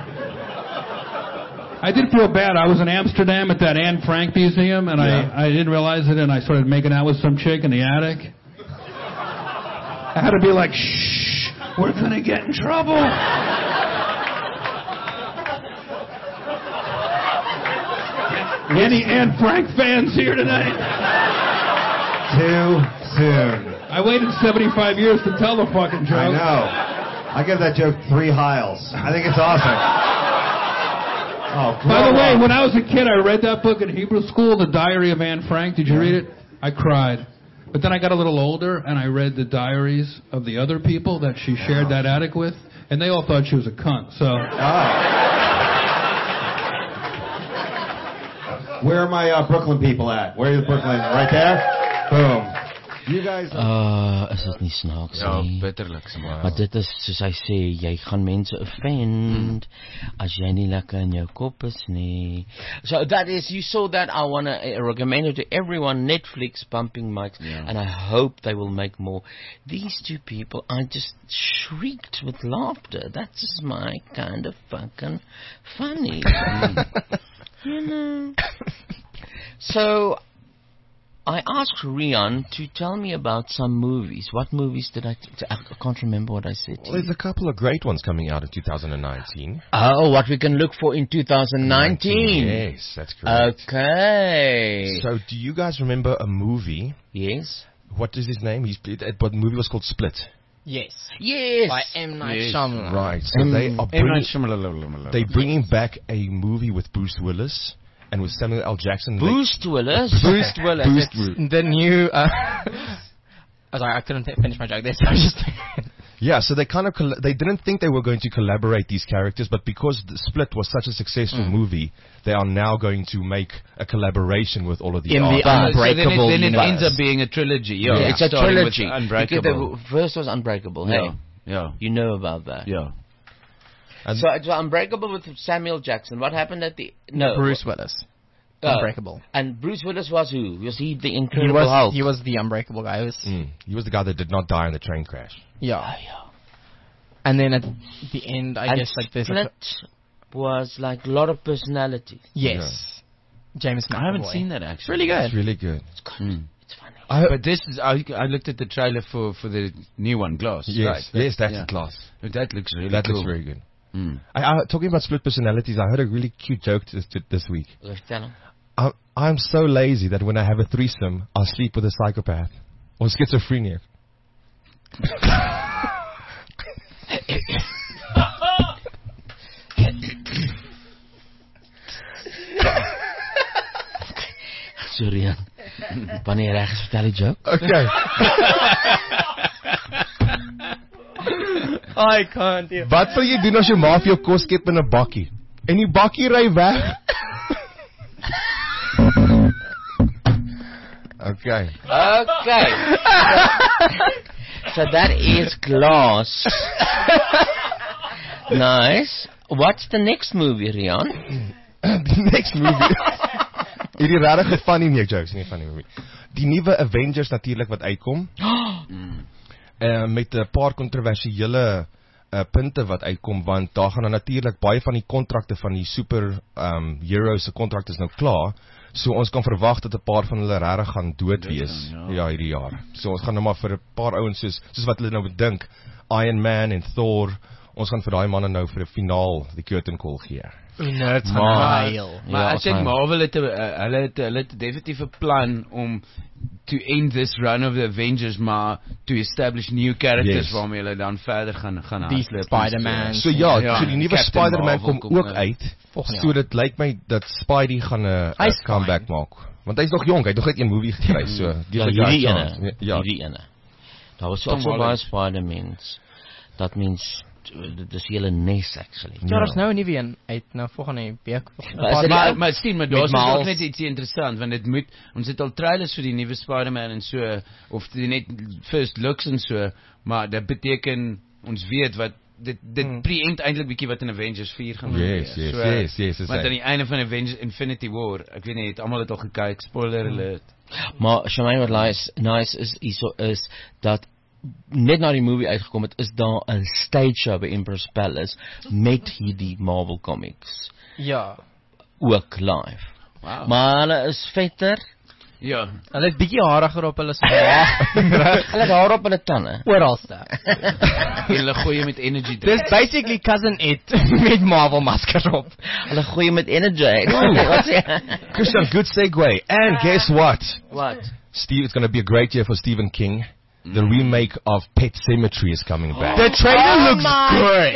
I did feel bad. I was in Amsterdam at that Anne Frank museum, and I didn't realize it, and I started making out with some chick in the attic. I had to be like, shh, we're going to get in trouble. Any Anne Frank fans here tonight? Too soon. I waited 75 years to tell the fucking joke. I know. I give that joke 3 Hiles. I think it's awesome. Oh, by the way, when I was a kid, I read that book in Hebrew school, The Diary of Anne Frank. Did you read it? I cried. But then I got a little older, and I read the diaries of the other people that she shared that attic with, and they all thought she was a cunt. So. Where are my Brooklyn people at? Where are the Brooklyn? Right there? Boom. You guys... Is dit nie snaaks nie? Ja, bitterlik snaaks. Maar dit is, soos hy sê, jy gaan mense offend, as jy nie lekker in jou kop is nie. So that is, you saw that, I want to recommend it to everyone, Netflix, Bumping Mics, and I hope they will make more. These two people, I just shrieked with laughter. That's just my kind of fucking funny. You know. So, I asked Rian to tell me about some movies. What movies did I can't remember what I said. Well, there's a couple of great ones coming out in 2019. Oh, what we can look for in 2019. Yes, that's correct. Okay. So, do you guys remember a movie? Yes. What is his name? But the movie was called Split. Yes. Yes. By M. Night Shyamalan. Right. So they're bringing back a movie with Bruce Willis and with Samuel L. Jackson. Bruce Willis? Bruce Willis. The new... sorry, I couldn't finish my joke there, so I was just... Yeah, so they kind of they didn't think they were going to collaborate these characters, but because the Split was such a successful movie, they are now going to make a collaboration with all of these. In the Unbreakable so then it ends up being a trilogy. Yeah, it's a trilogy. Unbreakable. The first was Unbreakable. Hey, you know about that. Yeah. And so it was Unbreakable with Samuel Jackson. What happened at the Bruce Willis. Unbreakable. And Bruce Willis was who? Was he the Incredible Hulk? He was the Unbreakable guy. He was the guy that did not die in the train crash. Yeah. And then at the end, I guess like this. Split was like a lot of personality. Yes. Yeah. James McAvoy. I haven't seen that actually. It's really good. It's really good. It's good. It's funny. But this is, I looked at the trailer for the new one, Glass. Yes, right? Yes, that's Glass. That looks really That cool. looks very good. Talking about split personalities, I heard a really cute joke this week. Tell him. I'm so lazy that when I have a threesome, I'll sleep with a psychopath or schizophrenic. Sorry, wanneer reg is, vertel die joke. Okay. I can't. Wat wil jy doen as jou ma vir jou kos skep in 'n bakkie? En die bakkie ry weg? Okay. So that is Glass. Nice. What's the next movie, Rian? The next movie. Hierdie regtig funny nie jokes nie, funny movie. Die nuwe Avengers natuurlik wat uitkom. Met 'n paar kontroversiële punte wat uitkom, want daar gaan natuurlik baie van die kontrakte van die super heroes se kontrakte is nou klaar. So ons kan verwag dat 'n paar van hulle regtig gaan dood wees hierdie jaar. So ons gaan nou maar vir 'n paar ouens soos wat hulle nou dink, Iron Man en Thor, ons gaan vir daai manne nou vir 'n finaal die curtain call gee. Maar ek dink Marvel het hulle het definitief 'n plan om to end this run of the Avengers, maar to establish new characters waarmee hulle dan verder gaan Die Spider-Man. So die nuwe Spider-Man kom ook uit. So dit lyk my dat Spidey gaan 'n comeback maak. Want hy's nog jonk, hy het nog net een movie gekry, so hierdie ene. Daar was ook so baie Spider-Mans. Dat means dis hele nes actually. Ja, daar's nou 'n nuwe een uit nou volgende week. Maar sien, maar daar's ook net iets interessant, want dit moet ons het al trailers vir die nuwe Spider-Man en so, of die net first looks en so, maar dit beteken ons weet wat dit pre-empt eintlik bietjie wat in Avengers 4 gaan gebeur. Yes. Want aan die einde van Avengers Infinity War, ek weet nie, het almal dit al gekyk, spoiler alert. Maar Shamaine, wat nice is dat net na die movie uitgekom het, is daar 'n stage show by Emperor's Palace met hierdie Marvel Comics. Ja. Ook live. Wow. Maar hulle is vetter. Ja. Hulle het bietjie hariger op hulle Hulle het haar op hulle tande. Oralste. Hulle gooi met energy. Dis basically Cousin Ed met Marvel masker op. Hulle gooi met energy. Christian, good segue. And guess what? What? Steve, it's going to be a great year for Stephen King. The remake of Pet Sematary is coming back. The trailer looks great.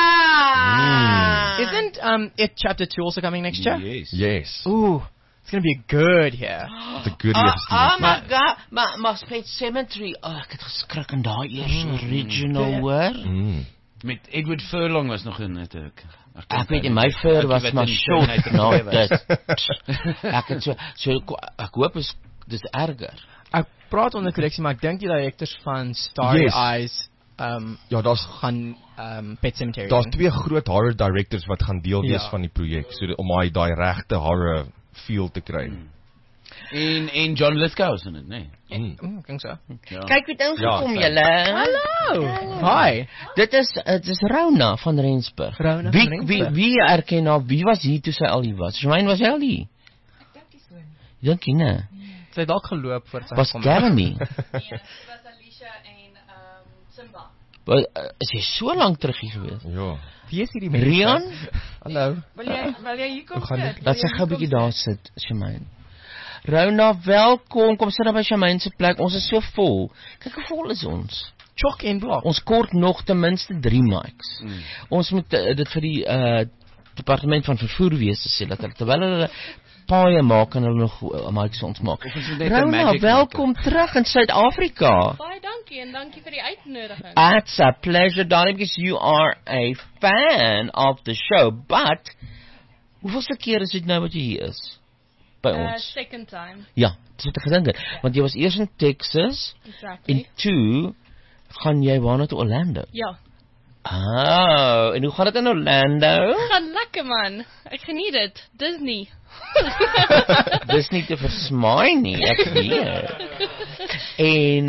Isn't It Chapter 2 also coming next year? Yes. Ooh, it's going to be a good year. It's a good year for Stephen King. My God, maar Pet Sematary, ek het geskrik in daai eerste original hoor. Met Edward Furlong was nog in dit ook. Ek weet my fur was maar short na dit. Ek het so ek hoop dis erger. Ek praat onder korreksie, maar ek dink die directors van Starry Eyes daar's gaan Pet Sematary. Daar's 2 groot horror directors wat gaan deel wees van die projek, so om daai regte horror feel te kry. En John Lithgow is in dit, nee. Ek dink so. Kyk wie ingekom julle. Hallo. Hi. Dit is Rona van Rensburg. Wie erken nou wie was hier toe sy al hier was? Shamaine, was jy al hier? Ek dink nie. Sy het dalk geloop voor sy was Jeremy. Dit was Alicia en Simba. Is jy so lank terug hier gewees? Ja. Wie is hierdie mense? Rian? Hallo. Wil jy hier kom sit? Laat sy gou 'n bietjie daar sit, Shamaine. Rona, welkom. Kom sit daar by Shamaine se plek. Ons is so vol. Kyk hoe vol is ons. Chock en blok. Ons kort nog ten minste 3 mics. Ons moet dit vir die departement van vervoerwese sê dat terwyl hulle paaie maak en hulle nog mics ons maak. Rona, welkom terug in Suid-Afrika. Baie dankie en dankie vir die uitnodiging. It's a pleasure, darling, because you are a fan of the show. But hoeveelste keer is dit nou wat jy hier is? By ons. Second time. Ja, dis wat ek gedink het. Want jy was eers in Texas. Exactly. En toe gaan jy waarna toe Orlando? Ja. En hoe gaan dit in Orlando? Gaan lekker man. Ek geniet dit. Disney. Dis nie te versmaai nie, ek weet. En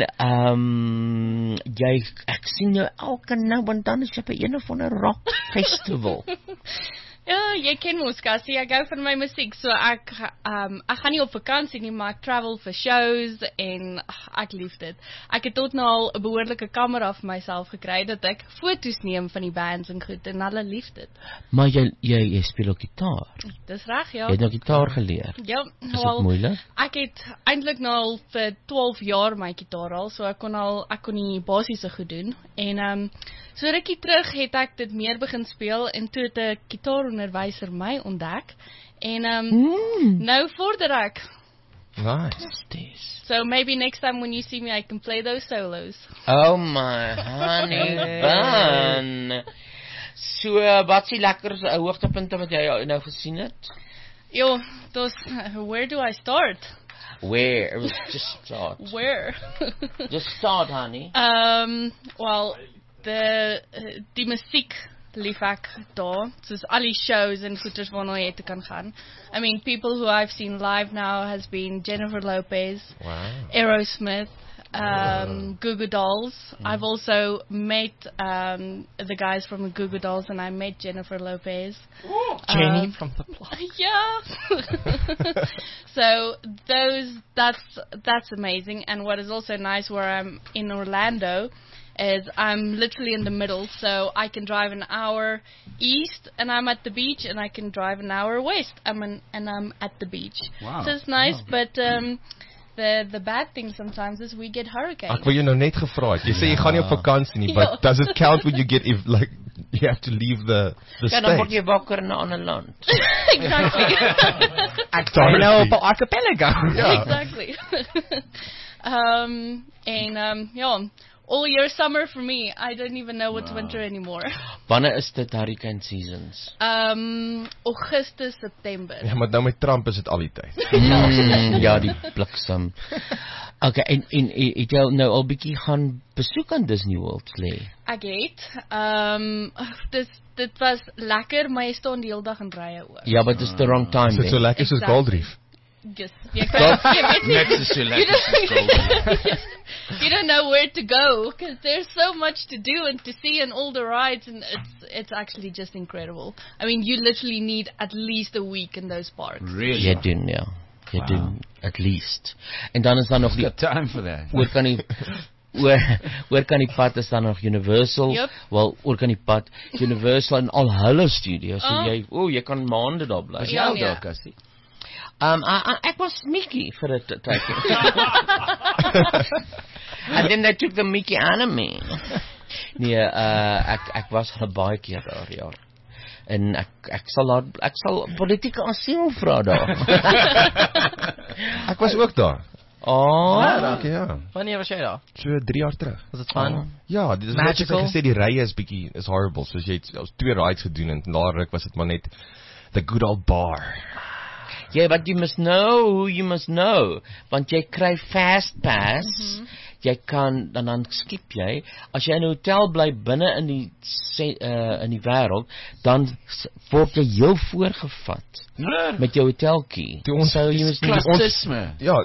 ek sien jou elke nou want dan is jy by een of ander rock festival. Ja, jy ken mos Cassie, ek hou van my musiek, so ek gaan nie op vakansie nie, maar ek travel vir shows en ek lief dit. Ek het tot nou al 'n behoorlike kamera vir myself gekry dat ek foto's neem van die bands en goed en hulle lief dit. Maar jy speel ook gitaar. Dis reg, ja. Jy het nou gitaar geleer. Ja, is dit moeilik? Ek het eintlik nou al vir 12 jaar my gitaar al, so ek kon die basiese goed doen en so rukkie terug het ek dit meer begin speel en toe het 'n gitaaronderwyser my ontdek en nou vorder ek. Nice. So maybe next time when you see me I can play those solos. Oh my honey bun. So wat is die lekkerste hoogtepunte wat jy nou gesien het? Yo, where do I start? Where? Just start. Where? Just start, honey. Well, die musiek lief ek daar, soos al die shows en goeders waarna jy te kan gaan. I mean, people who I've seen live now has been Jennifer Lopez, Aerosmith, Goo Goo Dolls. I've also met the guys from the Goo Goo Dolls and I met Jennifer Lopez. Jenny from the block. Yeah. So that's amazing. And what is also nice where I'm in Orlando is I'm literally in the middle, so I can drive an hour east and I'm at the beach, and I can drive an hour west and I'm at the beach. Wow. So it's nice, but the bad thing sometimes is we get hurricanes. Ek wil jou nou net gevra het. Jy sê jy gaan nie op vakansie nie, but does it count when you get like you have to leave the Ja, dan word state? jy wakker in 'n ander land. Exactly. Sorry, nou op 'n archipelago. Ja. Exactly. Ja, all year summer for me. I don't even know what's winter anymore. Wanneer is dit hurricane seasons? Augustus, September. Ja, maar nou met Trump is dit al die tyd. Ja, die bliksem. Okay, en het jy nou al bietjie gaan besoek aan Disney World lê? Ek het. Dit was lekker, maar jy staan die hele dag in rye ook. Ja, but it's the wrong time. Is dit so lekker soos Gold Reef? Yes. Jy weet nie. Net so lekker soos Gold Reef. You don't know where to go because there's so much to do and to see and all the rides, and it's actually just incredible. I mean, you literally need at least a week in those parks. Really? Jy doen, ja. Jy doen at least. En dan is daar nog die time for that. Oor kan die pad is dan nog Universal. Yep. Wel, oor kan die pad Universal en al hulle studios. So jy kan maande daar bly. Is jy al daar, Cassie? Ek was Mickey vir 'n tydjie. And then they took the Mickey anime. Nee, ek was al baie keer daar, ja. En ek sal politieke asiel vra daar. Ek was ook daar. Oh, dankie, ja. Wanneer was jy daar? So 3 jaar terug. Was dit fun? Ja, dit is net soos ek gesê, die rye is horrible. Soos jy het 2 rides gedoen en na ruk was dit maar net the good old bar. Yeah, but you must know, want jy kry fast pass. Jy kan dan skip jy. As jy in 'n hotel bly binne in die wêreld, dan word jy heel voorgevat met jou hotelkie. So jy moet klassisme. Ja.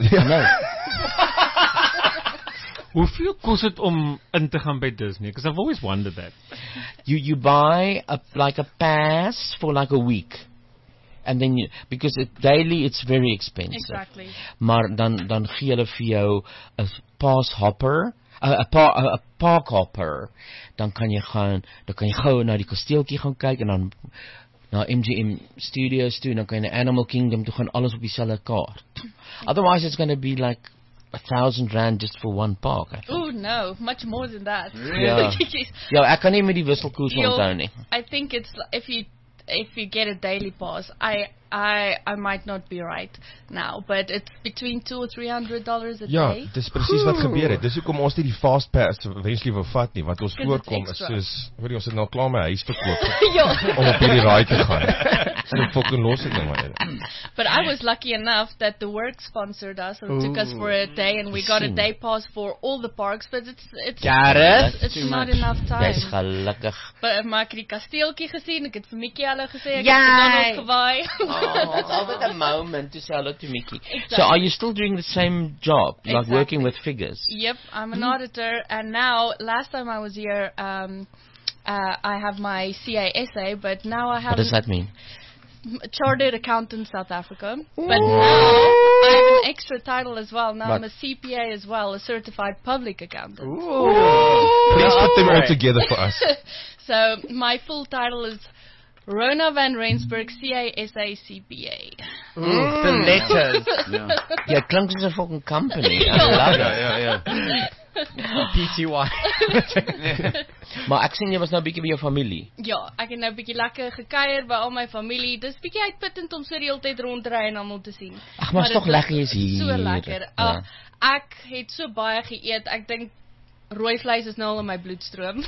Hoeveel kos dit om in te gaan by Disney? Because I've always wondered that. You buy a pass for like a week. And then because daily it's very expensive. Exactly. Maar dan gee hulle vir jou 'n pass hopper, 'n park hopper. Dan kan jy gou na die kasteeltjie gaan kyk en dan na MGM Studios toe en dan kan jy na Animal Kingdom toe gaan, alles op dieselfde kaart. Otherwise it's going to be like R1,000 just for one park. Oh no, much more than that. Ja, ek kan nie met die wisselkoers onthou nie. I think it's if you get a daily pass, I might not be right now, but it's between $200 or $300 a day. Ja, dis presies wat gebeur het. Dis hoekom ons nie die fast pass eventually wil vat nie, want ons voorkom is soos, weet jy, ons het nou klaar my huis verkoop om op hierdie ride te gaan. So fucking los dit nou maar. But I was lucky enough that the work sponsored us and took us for a day, and we got a day pass for all the parks, but it's not enough time. Dis gelukkig. Maar ek het die kasteeltjie gesien, ek het vir Mickey hulle gesê, ek het Donald gewaai. It's always a moment to say hello to Mickey. Exactly. So are you still doing the same job, like working with figures? Yep, I'm an auditor, and now, last time I was here, I have my CASA, but now I have... What does that mean? Chartered Accountant South Africa. But now I have an extra title as well. Now I'm a CPA as well, a Certified Public Accountant. Please put them all together for us. So my full title is Rona van Rensburg, CASA CPA. The letters. Ja, klink soos 'n fucking company. Ja. PTY. Maar ek sien jy was nou 'n bietjie by jou familie. Ja, ek het nou 'n bietjie lekker gekuier by al my familie. Dis bietjie uitputtend om so die hele tyd rondry en almal te sien. Ag, maar is tog lekker jy's hier. So lekker. Ek het so baie geëet. Ek dink rooi vleis is nou al in my bloedstroom.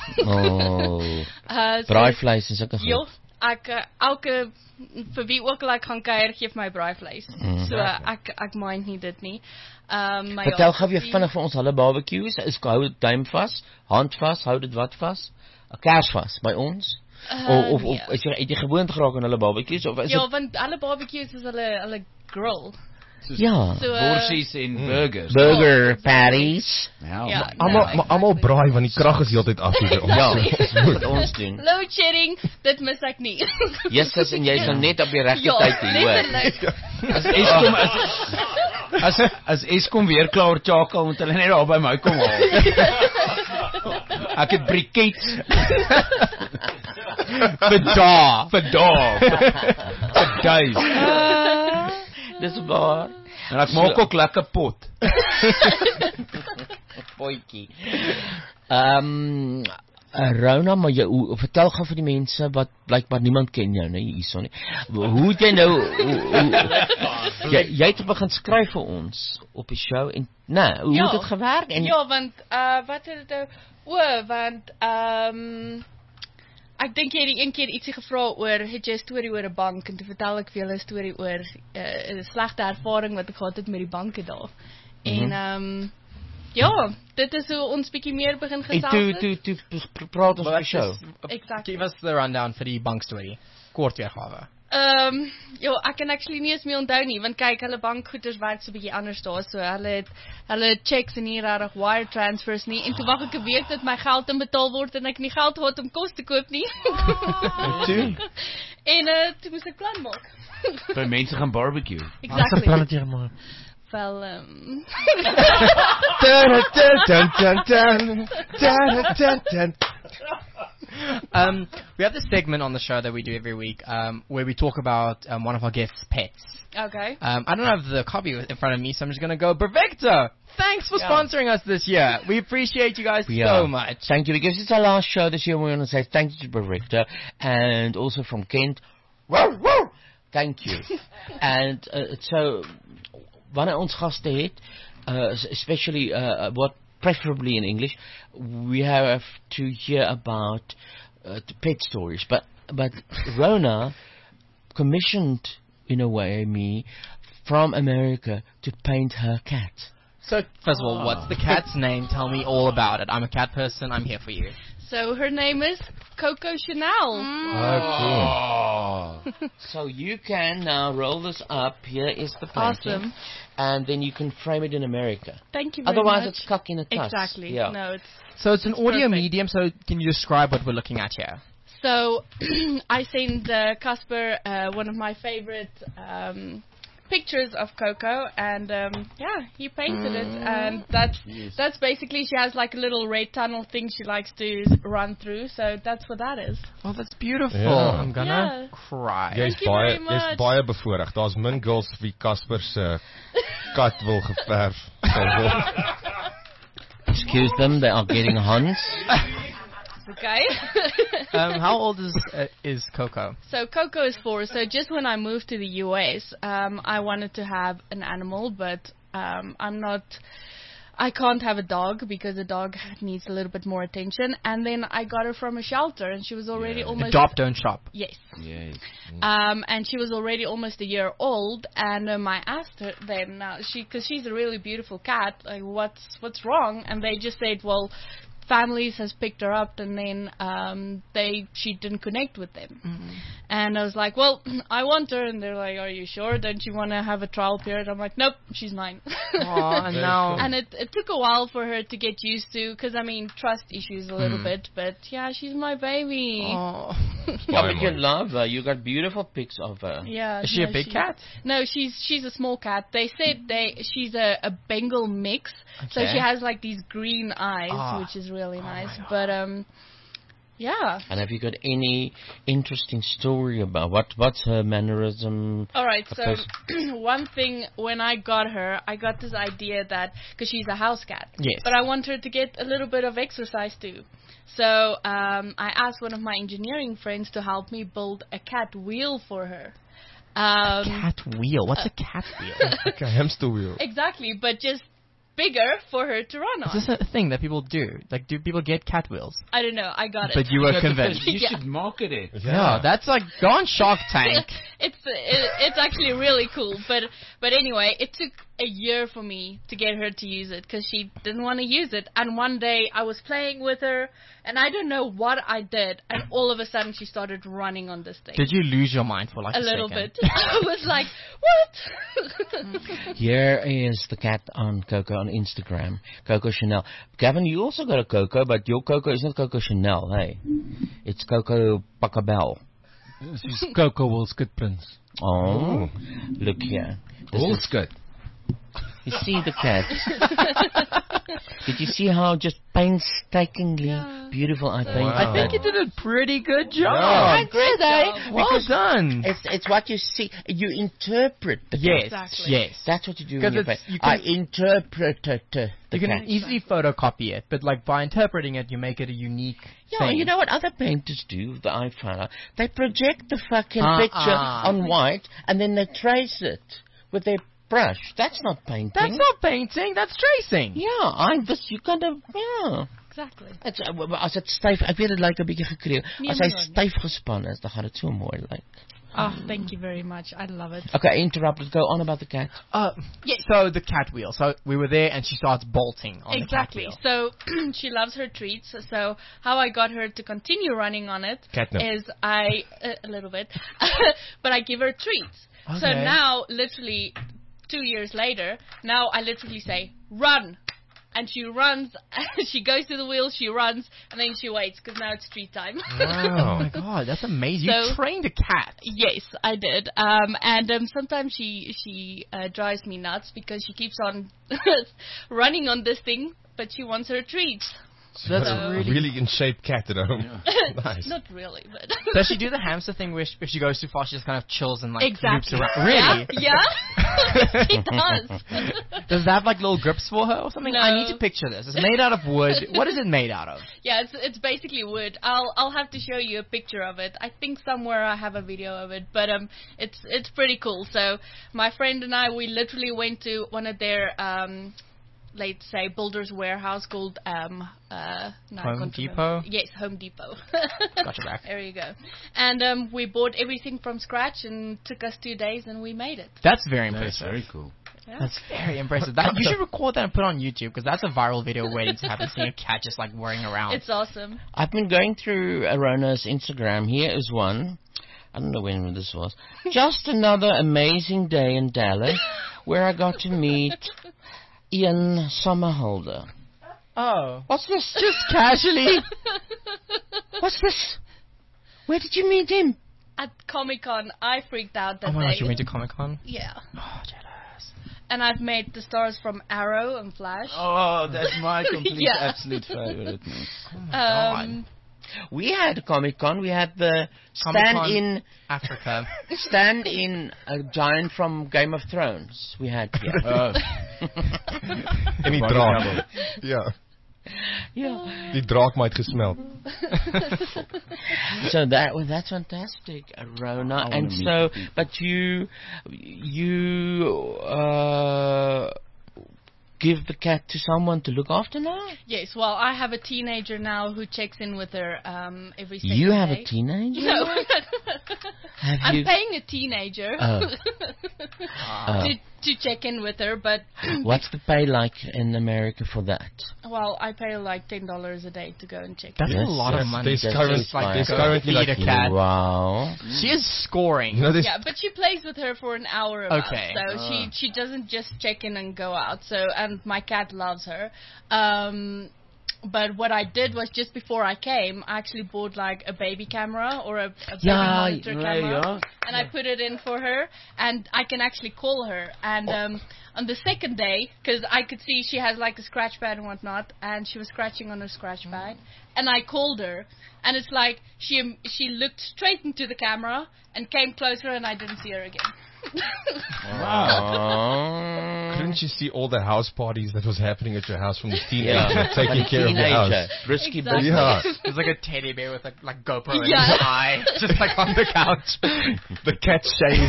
Braaivleis is ook 'n Ja, elke vir wie ook al ek gaan kuier, gee my braaivleis. So ek mind nie dit nie. Vertel gou weer vinnig vir ons hulle barbecues. Hou dit duim vas, hand vas, hou dit wat vas? 'n Kers vas by ons? Of is jy gewoond geraak aan hulle barbecues of is Ja, want alle barbecues is hulle grill. Ja, borsies en burgers. Burger patties. Ja. Almal braai want die krag is heeltyd af hier. Ja, wat ons doen. Load shedding, dit mis ek nie. Jesus, en jy's nou net op die regte tyd hier, hoor. As Eskom weer klaar chakel, moet hulle net daar by my kom haal. Ek het briquettes. Vir daai. Dis waar. En ek maak ook lekker pot. Potjie. Rona, maar vertel gou vir die mense wat blykbaar niemand ken jou, nee, hierso nie. Hoe het jy nou jy het begin skryf vir ons op die show en hoe het dit gewerk? En ja, want wat het dit want ek dink jy het een keer ietsie gevra oor het jy 'n storie oor 'n bank en toe vertel ek vir julle 'n storie oor 'n slegte ervaring wat ek gehad het met die banke daar. En ja, dit is hoe ons bietjie meer begin gesels het. Toe praat ons oor die show. Exactly. Give us the rundown vir die bank story. Kort weergawe. Ek kan actually nie eens meer onthou nie, want kyk, hulle bankgoeders werk so 'n bietjie anders daar, so hulle checks en nie regtig wire transfers nie, en toe wag ek 'n week dat my geld inbetaal word en ek nie geld gehad om kos te koop nie. En toe moes ek plan maak. By mense gaan barbecue. Exactly. Wat 'n plan het jy gemaak? Wel, we have this segment on the show that we do every week, where we talk about one of our guests' pets. Okay. I don't have the copy in front of me, so I'm just going to go, Perfecto! Thanks for sponsoring us this year. We appreciate you guys so much. Thank you, because it's our last show this year. We want to say thank you to Perfecto, and also from Kent. Thank you. And so, wanneer ons gaste het, especially what preferably in English, we have to hear about the pet stories. But Rona commissioned, in a way, me from America to paint her cat. So, first of all, what's the cat's name? Tell me all about it. I'm a cat person. I'm here for you. So her name is Coco Chanel. Oh, cool. So you can now roll this up. Here is the painting. Awesome. And then you can frame it in America. Thank you very Otherwise much. it's stuck in a tuss. Exactly. Yeah. No, so it's an audio medium, so can you describe what we're looking at here? So I sent Casper one of my favorite pictures of Coco, and he painted it, and that's basically, she has like a little red tunnel thing she likes to run through, so that's what that is. Oh, that's beautiful. Yeah. I'm gonna cry. Jy's baie bevoorreg. Daar's min girls wie Casper se kat wil geverf. Excuse them, they are getting Hans. Okay. How old is Coco? So Coco is 4. So just when I moved to the US, I wanted to have an animal, but I can't have a dog because a dog needs a little bit more attention. And then I got her from a shelter, and she was already almost... Adopt, don't shop. Yes. Yes. And she was already almost a year old, and I asked her then, because she's a really beautiful cat, like, what's wrong? And they just said, well, families has picked her up, and then she didn't connect with them. Mm-hmm. And I was like, well, I want her, and they're like, are you sure? Don't you want to have a trial period? I'm like, nope, she's mine. Aww, no. And it took a while for her to get used to, because trust issues a little bit, but yeah, she's my baby. Oh. But you love her. You got beautiful pics of her. Yeah. Is she a big cat? No, she's a small cat. They said she's a Bengal mix, so she has like these green eyes, which is really nice. But yeah. And have you got any interesting story about what's her mannerism? All right. So one thing, when I got her, I got this idea that because she's a house cat, yes, but I want her to get a little bit of exercise too. So I asked one of my engineering friends to help me build a cat wheel for her. Cat wheel? What's a cat wheel? Like a hamster wheel. Exactly, but just bigger for her to run on. Is this a thing that people do? Like, do people get cat wheels? I don't know. I got it. But you were convinced. You should market it. Yeah, that's like, go on Shark Tank. It's actually really cool. But anyway, it took a year for me to get her to use it because she didn't want to use it. And one day I was playing with her, and I don't know what I did, and all of a sudden she started running on this thing. Did you lose your mind for like a little second? bit? I was like, what? Here is the cat on Coco on Instagram, Coco Chanel. Gavin, you also got a Coco, but your Coco is not Coco Chanel, hey? It's Coco Pacabelle. She's Coco Wolskut Prince. Oh, look here. Wolskut. You see the cat. Did you see how just painstakingly beautiful I painted I think that? you did a pretty good job. I did, eh? Well done. It's what you see. You interpret the Yes, cat. yes. That's what you do 'Cause when you it's- paint. you can- I interpreted the You can cat. easily photocopy it, but like by interpreting it, you make it a unique Yeah, thing. you know what other painters do that I found out? They project the fucking picture on white and then they trace it with their brush. That's not painting. That's not painting, that's tracing. Ja, you kind of, ja. Exactly. As dit styf, ek weet dit lyk 'n bietjie gekreeu. Nee, As hy nee, nee. styf gespan is, dan gaan dit so mooi lyk. Oh, thank you very much. I love it. Okay, interrupted. Go on about the cat. So the cat wheel. So we were there, and she starts bolting on Exactly. the cat wheel. So she loves her treats. So how I got her to continue running on it Catnip. is a little bit, but I give her treats. So Okay. now, literally 2 years later, now I literally say run. And she runs, she goes to the wheel, she runs, and then she waits, because now it's treat time. Oh my god, that's amazing. You So- trained a cat. Yes, I did. And sometimes she drives me nuts because she keeps on running on this thing, but she wants her treats. That's So- a really in shape cat at home. Nice. Not really, but Does she do the hamster thing where if she goes too far, she just kind of chills and like exactly. loops around? Really? Yeah. She does. Does that have like little grips for her or something? I need No. to picture this. It's made out of wood. What is it made out of? Yeah, it's basically wood. I'll have to show you a picture of it. I think somewhere I have a video of it, but it's pretty cool. So my friend and I, we literally went to one of their let's say builder's warehouse called Home Depot? Yes, Home Depot. Gotcha back. There you go. And we bought everything from scratch, and it took us 2 days, and we made it. That's very That's impressive. very cool. Yeah. That's very impressive. You should record that and put it on YouTube because that's a viral video waiting to happen. Seeing a cat just like whirring around. It's awesome. I've been going through Arona's Instagram. Here is one. I don't know when this was. Just another amazing day in Dallas where I got to meet Ian Somerhalder. Oh. What's this? Just casually. What's this? Where did you meet him? At Comic-Con, I freaked out that Oh my day. gosh, you went to Comic Con? Yeah. Oh, jealous. And I've met the stars from Arrow and Flash. Oh, that's my complete Yeah. absolute favorite. We had Comic-Con. We had the Comic-Con stand-in Africa. stand-in a giant from Game of Thrones. We had here. En die draak. Ja. Yeah. Die draak might gesmeld. So that's fantastic, Rona. And so, but you give the cat to someone to look after now? Yes, well, I have a teenager now who checks in with her every second You have day. a teenager? No. I'm you- paying a teenager Oh. to check in with her, but What's the pay like in America for that? well, I pay like $10 a day to go and check. That's in. a lot of money. There's currently feed like a cat. Wow. She is scoring. You know, there's Yeah, but she plays with her for an hour a month, Okay. so she doesn't just check in and go out. So, and my cat loves her. But what I did was just before I came, I actually bought like a baby camera or a baby monitor camera, and I put it in for her, and I can actually call her. And on the second day, because I could see she has like a scratch pad and whatnot, and she was scratching on her scratch pad, and I called her, and it's like she looked straight into the camera and came closer, and I didn't see her again. Wow. Couldn't you see all the house parties that was happening at your house from the teenager Yeah. taking care of the house? Risky Exactly. Yeah. There's like a teddy bear with like GoPro in Yeah. his eye, just like on the couch. The cat shave.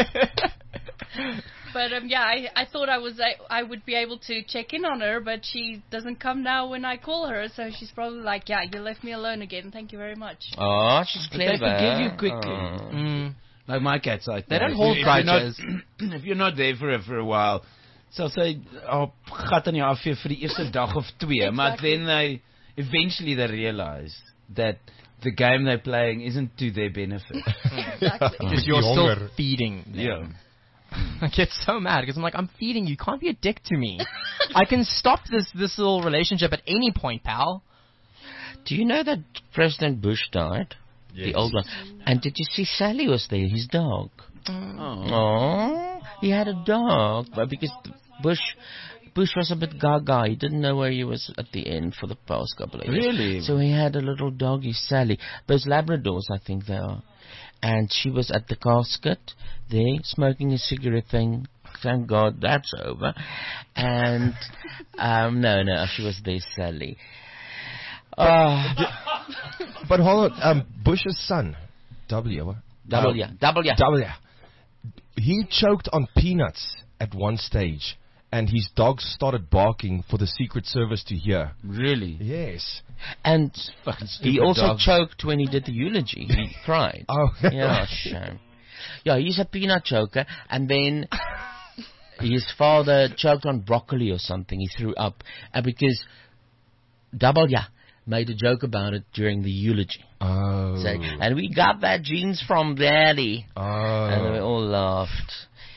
But yeah, I thought I would be able to check in on her, but she doesn't come now when I call her, so she's probably like, yeah, you left me alone again. Thank you very much. Oh, she's But clever. they forgive you quickly. Mm. Like my cat's like They that. don't hold If you're not- grudges. If you're not there for a while, sal sy gat in jou afvee vir die eerste dag of twee, maar then eventually they realize that the game they're playing isn't to their benefit. Because you're still feeding them. Yeah. I get so mad because I'm like, I'm feeding you. You can't be a dick to me. I can stop this little relationship at any point, pal. Do you know that President Bush died? Yes. The old one. And did you see Sally was there, his dog? Oh. Oh. He had a dog, but because Bush was a bit gaga. He didn't know where he was at the end for the past couple of years. Really? So he had a little doggy, Sally. Those Labradors, I think they are. And she was at the casket there, smoking a cigarette thing. Thank God that's over. And, no, she was there, Sally. But hold on, Bush's son, W. He choked on peanuts at one stage, and his dog started barking for the Secret Service to hear. Really? Yes. And he also dog. choked when he did the eulogy. He cried. Oh, yeah, shame. Yeah, he's a peanut choker, and then his father choked on broccoli or something. He threw up, and because W made a joke about it during the eulogy. Oh. So, and we got that genes from Daddy. Oh. And we all laughed.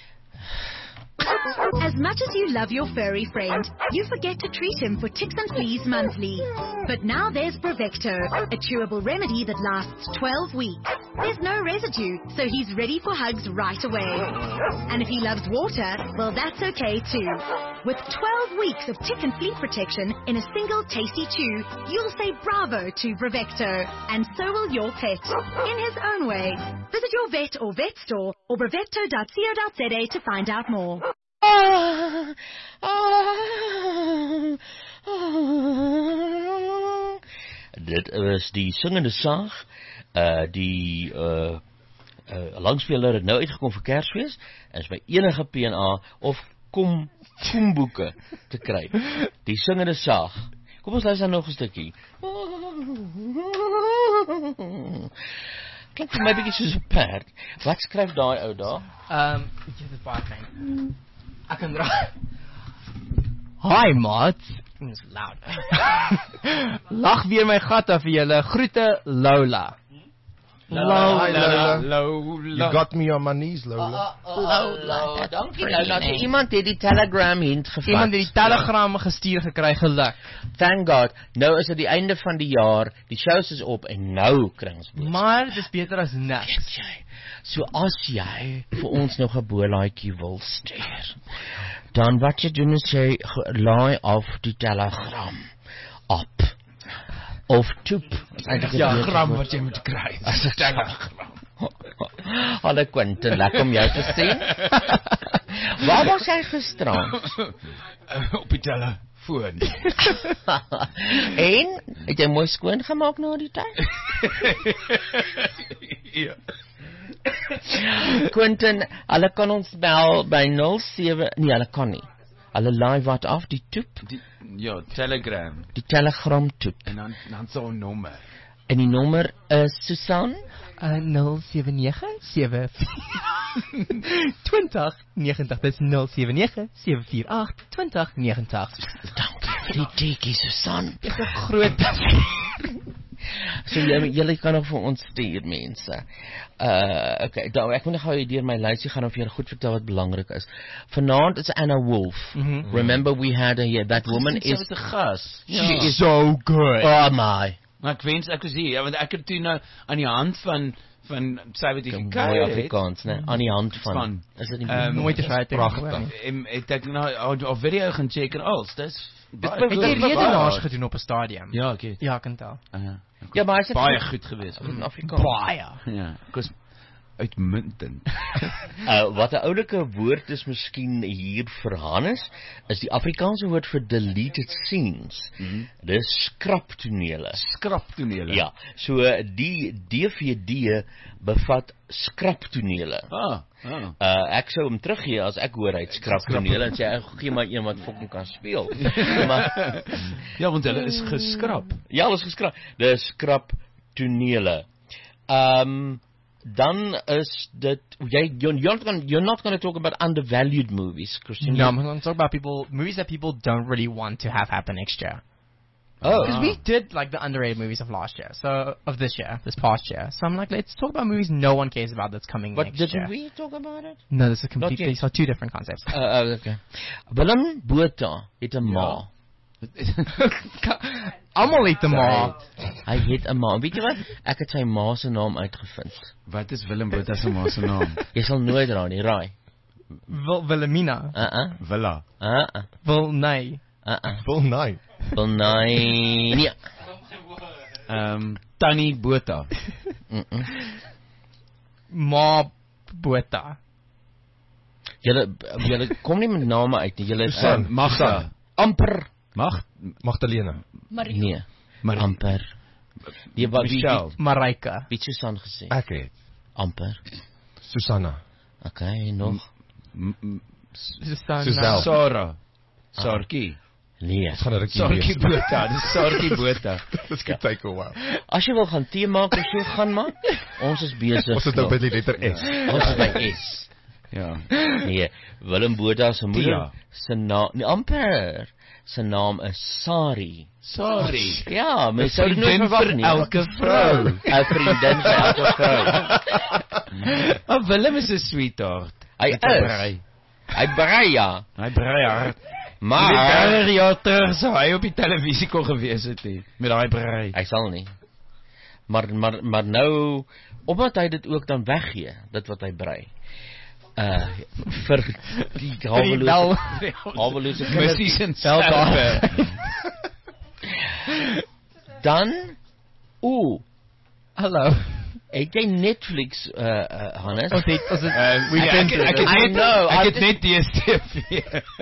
As much as you love your furry friend, you forget to treat him for ticks and fleas monthly. But now there's Bravecto, a chewable remedy that lasts 12 weeks. There's no residue, so he's ready for hugs right away. And if he loves water, well, that's okay too. With 12 weeks of tick and flea protection in a single tasty chew, you'll say bravo to Bravecto, and so will your pet, in his own way. Visit your vet or vet store or bravecto.co.za to find out more. Dit is die singende saag. Die langspeler het nou uitgekom vir Kersfees en is by enige PNA of komboeke te kry. Die singende saag. Kom ons luister nog 'n stukkie. Klink vir my bietjie soos 'n perd. Wat skryf daai ou daar? Dit is baie klein. Ek kan dra. Hi maats. It's loud. Lag weer my gat af vir julle. Groete Lola. Lola. Lola. You got me on my knees, Lola. Lola. Dankie Lola. Iemand het die Telegram hint gevat. Iemand het die Telegram gestuur gekry, geluk. Thank God. Nou is dit die einde van die jaar. Die shows is op en nou kry ons boodskap. Maar dis beter as niks. So as jy vir ons nog 'n boelaaitjie wil stuur, dan wat jy doen is jy laai af die Telegram op. Of toep. Ja, gram wat jy moet kry. As 'n Telegram. Hallo Quentin, lekker om jou te sien. Waar was jy gisterand? Op die telefoon. En het jy mooi skoon gemaak na die tyd? Ja. Quentin, hulle kan ons bel by 07, nee, hulle kan nie. Hulle laai wat af, die toep. Ja, Telegram. Die Telegram toep. En dan so 'n nommer. En die nommer is Susan 079 20 90. Dis 079 748 20 90. Dankie vir die teekie, Susan. Dis 'n groot So julle kan nog vir ons stuur, mense. Okay, ek moet nog gou deur my lysie gaan of jy goed vertel wat belangrik is. Vanaand is Anna Wolf. Remember we had her here. That woman is a gas. She is so good. Oh my. Maar ek wens ek was hier, want ek het toe nou aan die hand van sy wat ek kyk. Mooi Afrikaans, né? Aan die hand van. Is dit nie nooit te vry pragtig. Het ek nou 'n video gaan check en alles. Dis het jy redenaars gedoen op 'n stadium? Ja, ek het. Ja, ek kan tel. Ja, maar is dit baie goed geweest in Afrikaans? Baie. Ja, kos uitmuntend. Wat 'n oulike woord is miskien hier vir Hannes, is die Afrikaanse woord vir deleted scenes. Dis skraptonele. Skraptonele. Ja, so die DVD bevat skraptonele. Ek sou hom teruggee as ek hoor hy het skraptonele en sê ek gee my een wat fucking kan speel. Maar ja, want hulle is geskrap. Ja, hulle is geskrap. Dis skraptonele. Dan is dit you're not going to talk about undervalued movies, Christian. No, I'm going to talk about movies that people don't really want to have happen next year. Oh, because we did like the underrated movies of last year, this past year. So I'm like, let's talk about movies no one cares about that's coming next year. But didn't we talk about it? No, this is completely two different concepts. Okay. Willem Botha het 'n ma. Almal het 'n ma. Hy het 'n ma. Weet jy wat? Ek het sy ma se naam uitgevind. Wat is Willem Botha se ma se naam? Jy sal nooit raai nie, raai. Wilhelmina. Villa. Wilnay. Wilnay. Wilnay. Nee. Tannie Botha. Ma Botha. Julle kom nie met name uit nie. Julle Susan, Magda. Amper. Magdalena. Nee. Amper. Die wat Michelle. Marika. Wie het Susan gesê? Ek het. Amper. Susanna. Okay, nog. Susanna. Sarah. Sarkie. Nee. Ons gaan 'n rukkie Sarkie Botha. Dis Sarkie Botha. Dit gaan take a while. As jy wil gaan tee maak of so gaan maar. Ons is besig. Ons het nou by die letter S. Ons is by S. Ja. Nee, Willem Botha se moeder se naam, nee, amper. Sy naam is Sari. Sari. Ja, mens sou dit nooit verwag nie. Elke vrou. 'n vriendin vir elke vrou. Maar Willem is 'n sweetheart. Hy brei ja. Hy brei hard. Maar 30 jaar terug sou hy op die televisie kon gewees het met daai brei. Hy sal nie. Maar nou omdat hy dit ook dan weggee, dit wat hy brei. Vir die hawelose missies en selfe. Dan hallo. Het jy Netflix Hannes? Ons het ek het net DStv.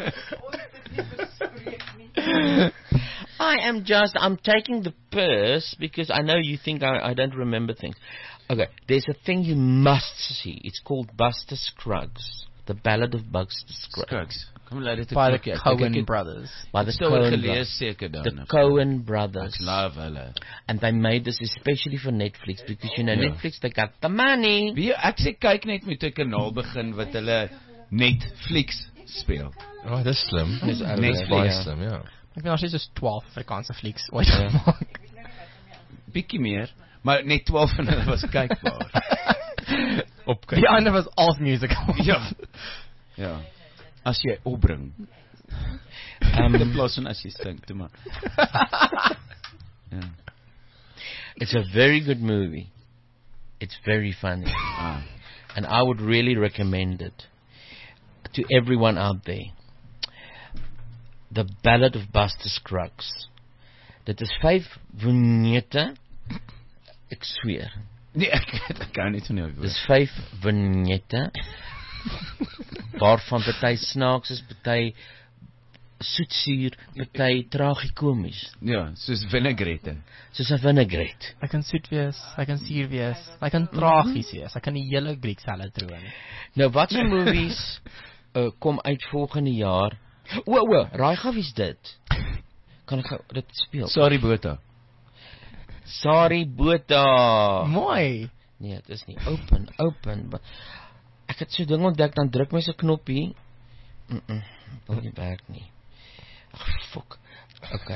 I'm taking the purse because I know you think I don't remember things. Okay, there's a thing you must see. It's called Buster Scruggs. The Ballad of Buster Scruggs. By the Coen brothers. By the Coen brothers. I love hulle. And they made this especially for Netflix because you know Netflix, they got the money. Ek sê kyk net met 'n kanaal begin wat hulle Netflix speel. Oh, dis slim. Dis baie slim, ja. Ek weet nog steeds 12 Afrikaanse flieks ooit gemaak. Bietjie meer, maar net 12 van hulle was kykbaar. Die ander was all musical. Ja. As jy opbring. In plaas van as jy stink, toe maar. Yeah. It's a very good movie. It's very funny. And I would really recommend it to everyone out there. The Ballad of Buster Scruggs. Dit is 5 vignette. Ek sweer. Nee, ek kan nie toe. Dis 5 vignette. Waarvan party snaaks is, party soetsuur, party tragikomies. Ja, soos vinaigrette. Soos 'n vinaigrette. Hy kan soet wees, hy kan suur wees, hy kan tragies wees, hy kan die hele Greek salad droom. Nou wat se movies kom uit volgende jaar? Raai gou wie's dit? Kan ek dit speel? Sari Botha. Sari Botha. Mooi. Nee, dit is nie open. Ek het so ding ontdek, dan druk my se knoppie. Wil nie werk nie. Ag, fuck. Okay,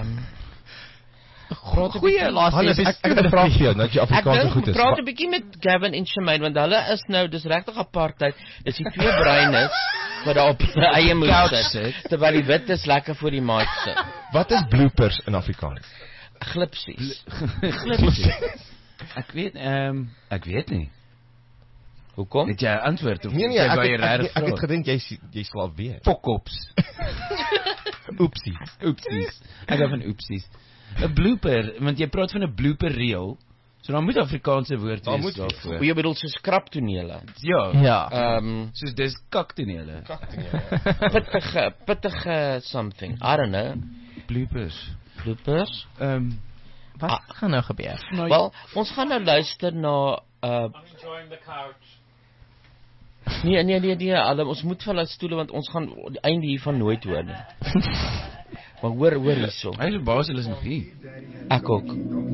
goeie laaste ek het 'n vraag vir jou, nou dat jy Afrikaans goed is. Praat 'n bietjie met Gavin en Shemaine, want hulle is nou, dis regtig apartheid. Dis die twee breines wat daar op hulle eie moet sit, terwyl die wit is lekker voor die maat sit. Wat is bloopers in Afrikaans? Glipsies. Ek weet nie. Hoekom? Het jy 'n antwoord op? Nee, ek het gedink jy sal weet. Pokops. Oepsies. Ek hou van oepsies. 'n Blooper, want jy praat van 'n blooper reel. So dan moet Afrikaanse woord wees daarvoor. Jy bedoel soos kraptonele. Ja. Soos dis kaktonele. Pittige something. I don't know. Bloopers. Wat gaan nou gebeur? Wel, ons gaan nou luister na Enjoying the couch. Nee, ons moet van hulle stoele want ons gaan die einde hiervan nooit hoor nie. Maar hoor hierso. Hy is baas, hulle is nog hier. Ek ook.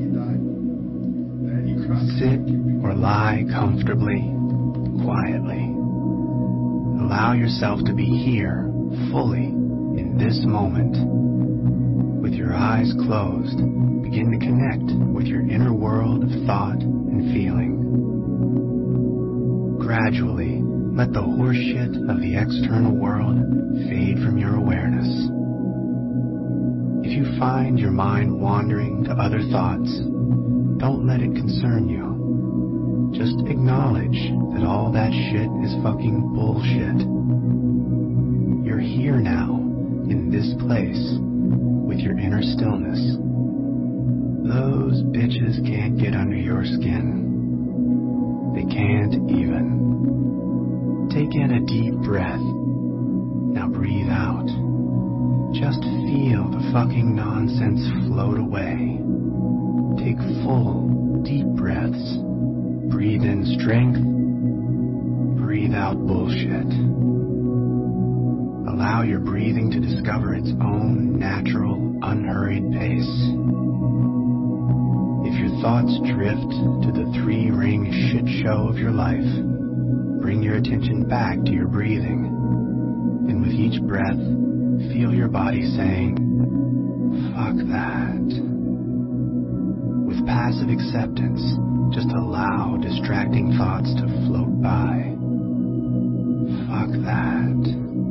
Sit or lie comfortably, quietly. Allow yourself to be here, fully, in this moment. With your eyes closed, begin to connect with your inner world of thought and feeling. Gradually, let the horseshit of the external world fade from your awareness. If you find your mind wandering to other thoughts, don't let it concern you. just acknowledge that all that shit is fucking bullshit. You're here now, in this place, with your inner stillness. Those bitches can't get under your skin. They can't even. Take in a deep breath. Now breathe out. Just feel the fucking nonsense float away. Take full, deep breaths. Breathe in strength. Breathe out bullshit. Allow your breathing to discover its own natural, unhurried pace. If your thoughts drift to the three-ring shit show of your life, bring your attention back to your breathing. And with each breath, feel your body saying, fuck that. With passive acceptance, just allow distracting thoughts to float by. Fuck that.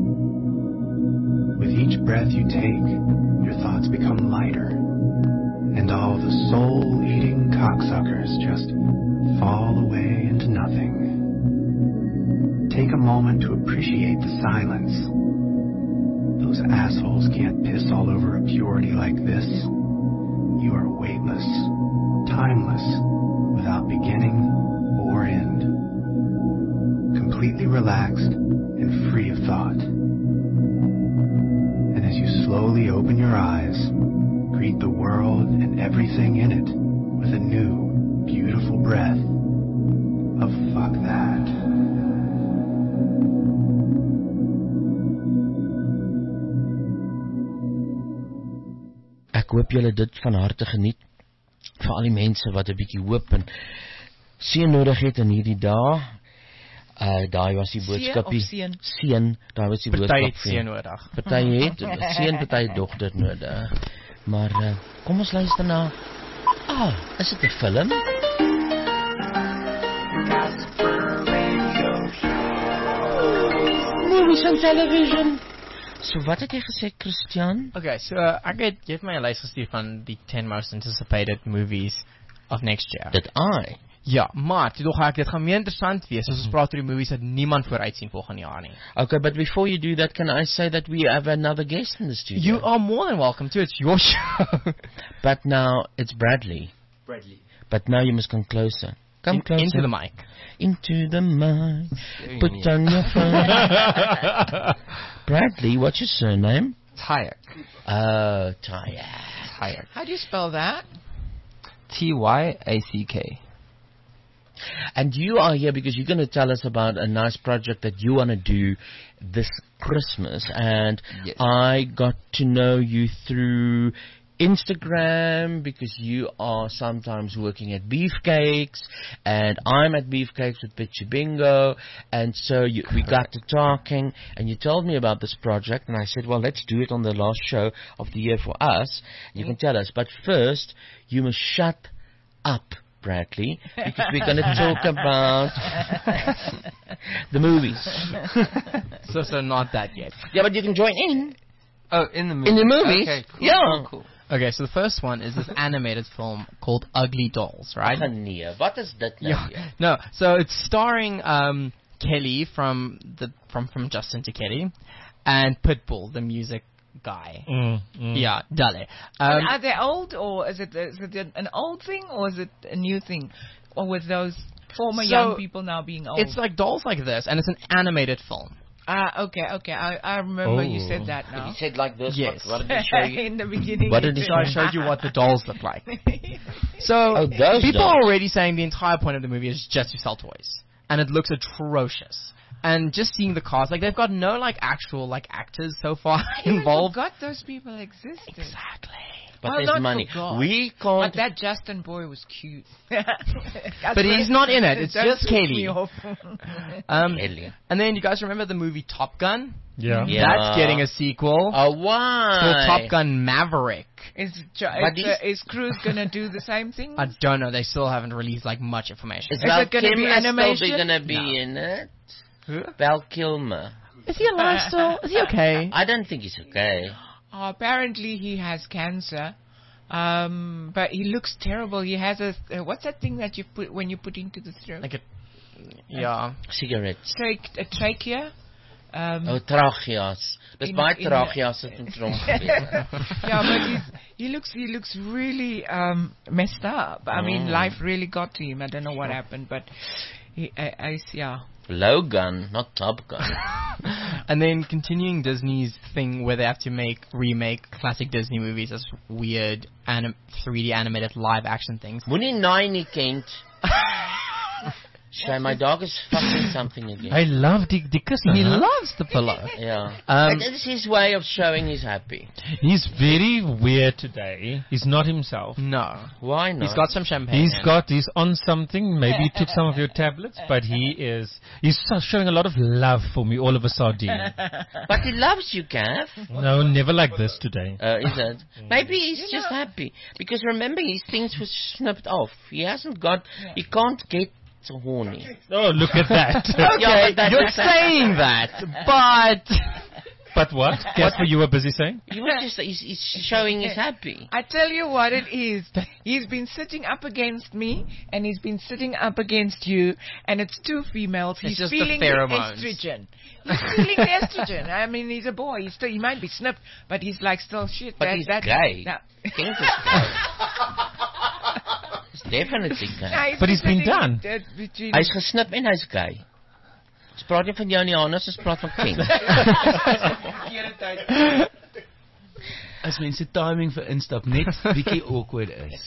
With each breath you take, your thoughts become lighter, and all the soul-eating cocksuckers just fall away into nothing. Take a moment to appreciate the silence. Those assholes can't piss all over a purity like this. You are weightless, timeless, without beginning or end. Completely relaxed and free of thought. And as you slowly open your eyes, greet the world and everything in it with a new, beautiful breath of fuck that. Ek hoop julle dit van harte geniet, vir al die mense wat 'n bietjie hoop en seën nodig het in hierdie dae. Daai was die boodskapie. Seën, daai was die boodskap. Party het seën nodig. Party het seën, party dogter nodig. Maar kom ons luister na. Is dit 'n film? Movies on television. So wat het jy gesê, Christian? Okay, so ek het jy het my 'n lys gestuur van die 10 most anticipated movies of next year. Dit I. Ja, maar toe dog ek dit gaan meer interessant wees as ons praat oor die movies wat niemand vooruit sien volgende jaar nie. Okay, but before you do that, can I say that we have another guest in the studio? You are more than welcome to. It's your show. But now it's Bradley. But now you must come closer. Come closer. Into the mic. Into the mic. Put on your phone. Bradley, what's your surname? Tyack. Oh, Tyack. Tyack. How do you spell that? Tyack. And you are here because you're going to tell us about a nice project that you want to do this Christmas. And yes. I got to know you through Instagram because you are sometimes working at Beefcakes, and I'm at Beefcakes with Pitchy Bingo, and so we got to talking, and you told me about this project, and I said, well, let's do it on the last show of the year for us. You can tell us, but first, you must shut up, Bradley, because we're going to talk about the movies. So not that yet. Yeah, but you can join in. Oh, in the movie. In the movies. Okay, cool, yeah. Cool. Okay, so the first one is this animated film called Ugly Dolls, right? What is that? No, so it's starring Kelly from Justin to Kelly, and Pitbull, the music guy. Yeah, Dale. Are they old, or is it an old thing, or is it a new thing, or with those former young people now being old? It's like dolls like this, and it's an animated film. Okay. I remember you said that now. You said like this. Yes. What did he show you? In the beginning. What did he show? I showed you what the dolls look like. So people are already saying the entire point of the movie is just to sell toys, and it looks atrocious. And just seeing the cast, like they've got no like actual like actors so far involved. I forgot those people existed. Exactly. But there's money. Forgot. We can't. But that Justin boy was cute. But he's not in it. It's just Kelly. And then you guys remember the movie Top Gun? Yeah. That's getting a sequel. Oh, why? It's called Top Gun Maverick. Is Cruise gonna do the same thing? I don't know. They still haven't released like much information. Is it gonna be animation? Is gonna be in it? Who? Val Kilmer. Is he alive still? Is he okay? I don't think he's okay. Apparently he has cancer, But he looks terrible. He has a what's that thing that you put when you put into the throat? Like a cigarettes. A trachea. Tracheas. Dis baie tracheas het in trom gebeur. Yeah, but he looks really messed up. I mean, life really got to him. I don't know what happened, but yeah. Logan, not Top Gun. And then continuing Disney's thing where they have to remake classic Disney movies as weird 3D animated live action things. Moenie naai nie kind. Shy, my dog is fucking something again. I love the kussen. He loves the pillow. Yeah. It is his way of showing he's happy. He's very weird today. He's not himself. No. Why not? He's got some champagne. He's on something. Maybe he took some of your tablets, but he's showing a lot of love for me, all of a sardine. But he loves you, Gav. No, never like this today. Is it? Maybe he's just happy. Because remember, his things were snipped off. He can't get so horny. Oh, look at that. Okay, yeah, you're saying that, but... But what? Casper, you were busy saying? He's showing he's happy. I tell you what it is. He's been sitting up against me, and he's been sitting up against you, and it's two females. He's feeling the estrogen. He's feeling the estrogen. I mean, he's a boy. He might be snipped, but he's like still shit. But he's gay. Kent is gay. He's definitely gay. But he's been done. Hy's gesnip en hy's gay. Ons praat nie van jou nie, Hannes, ons praat van Kent. As mense timing vir instap net bietjie awkward is.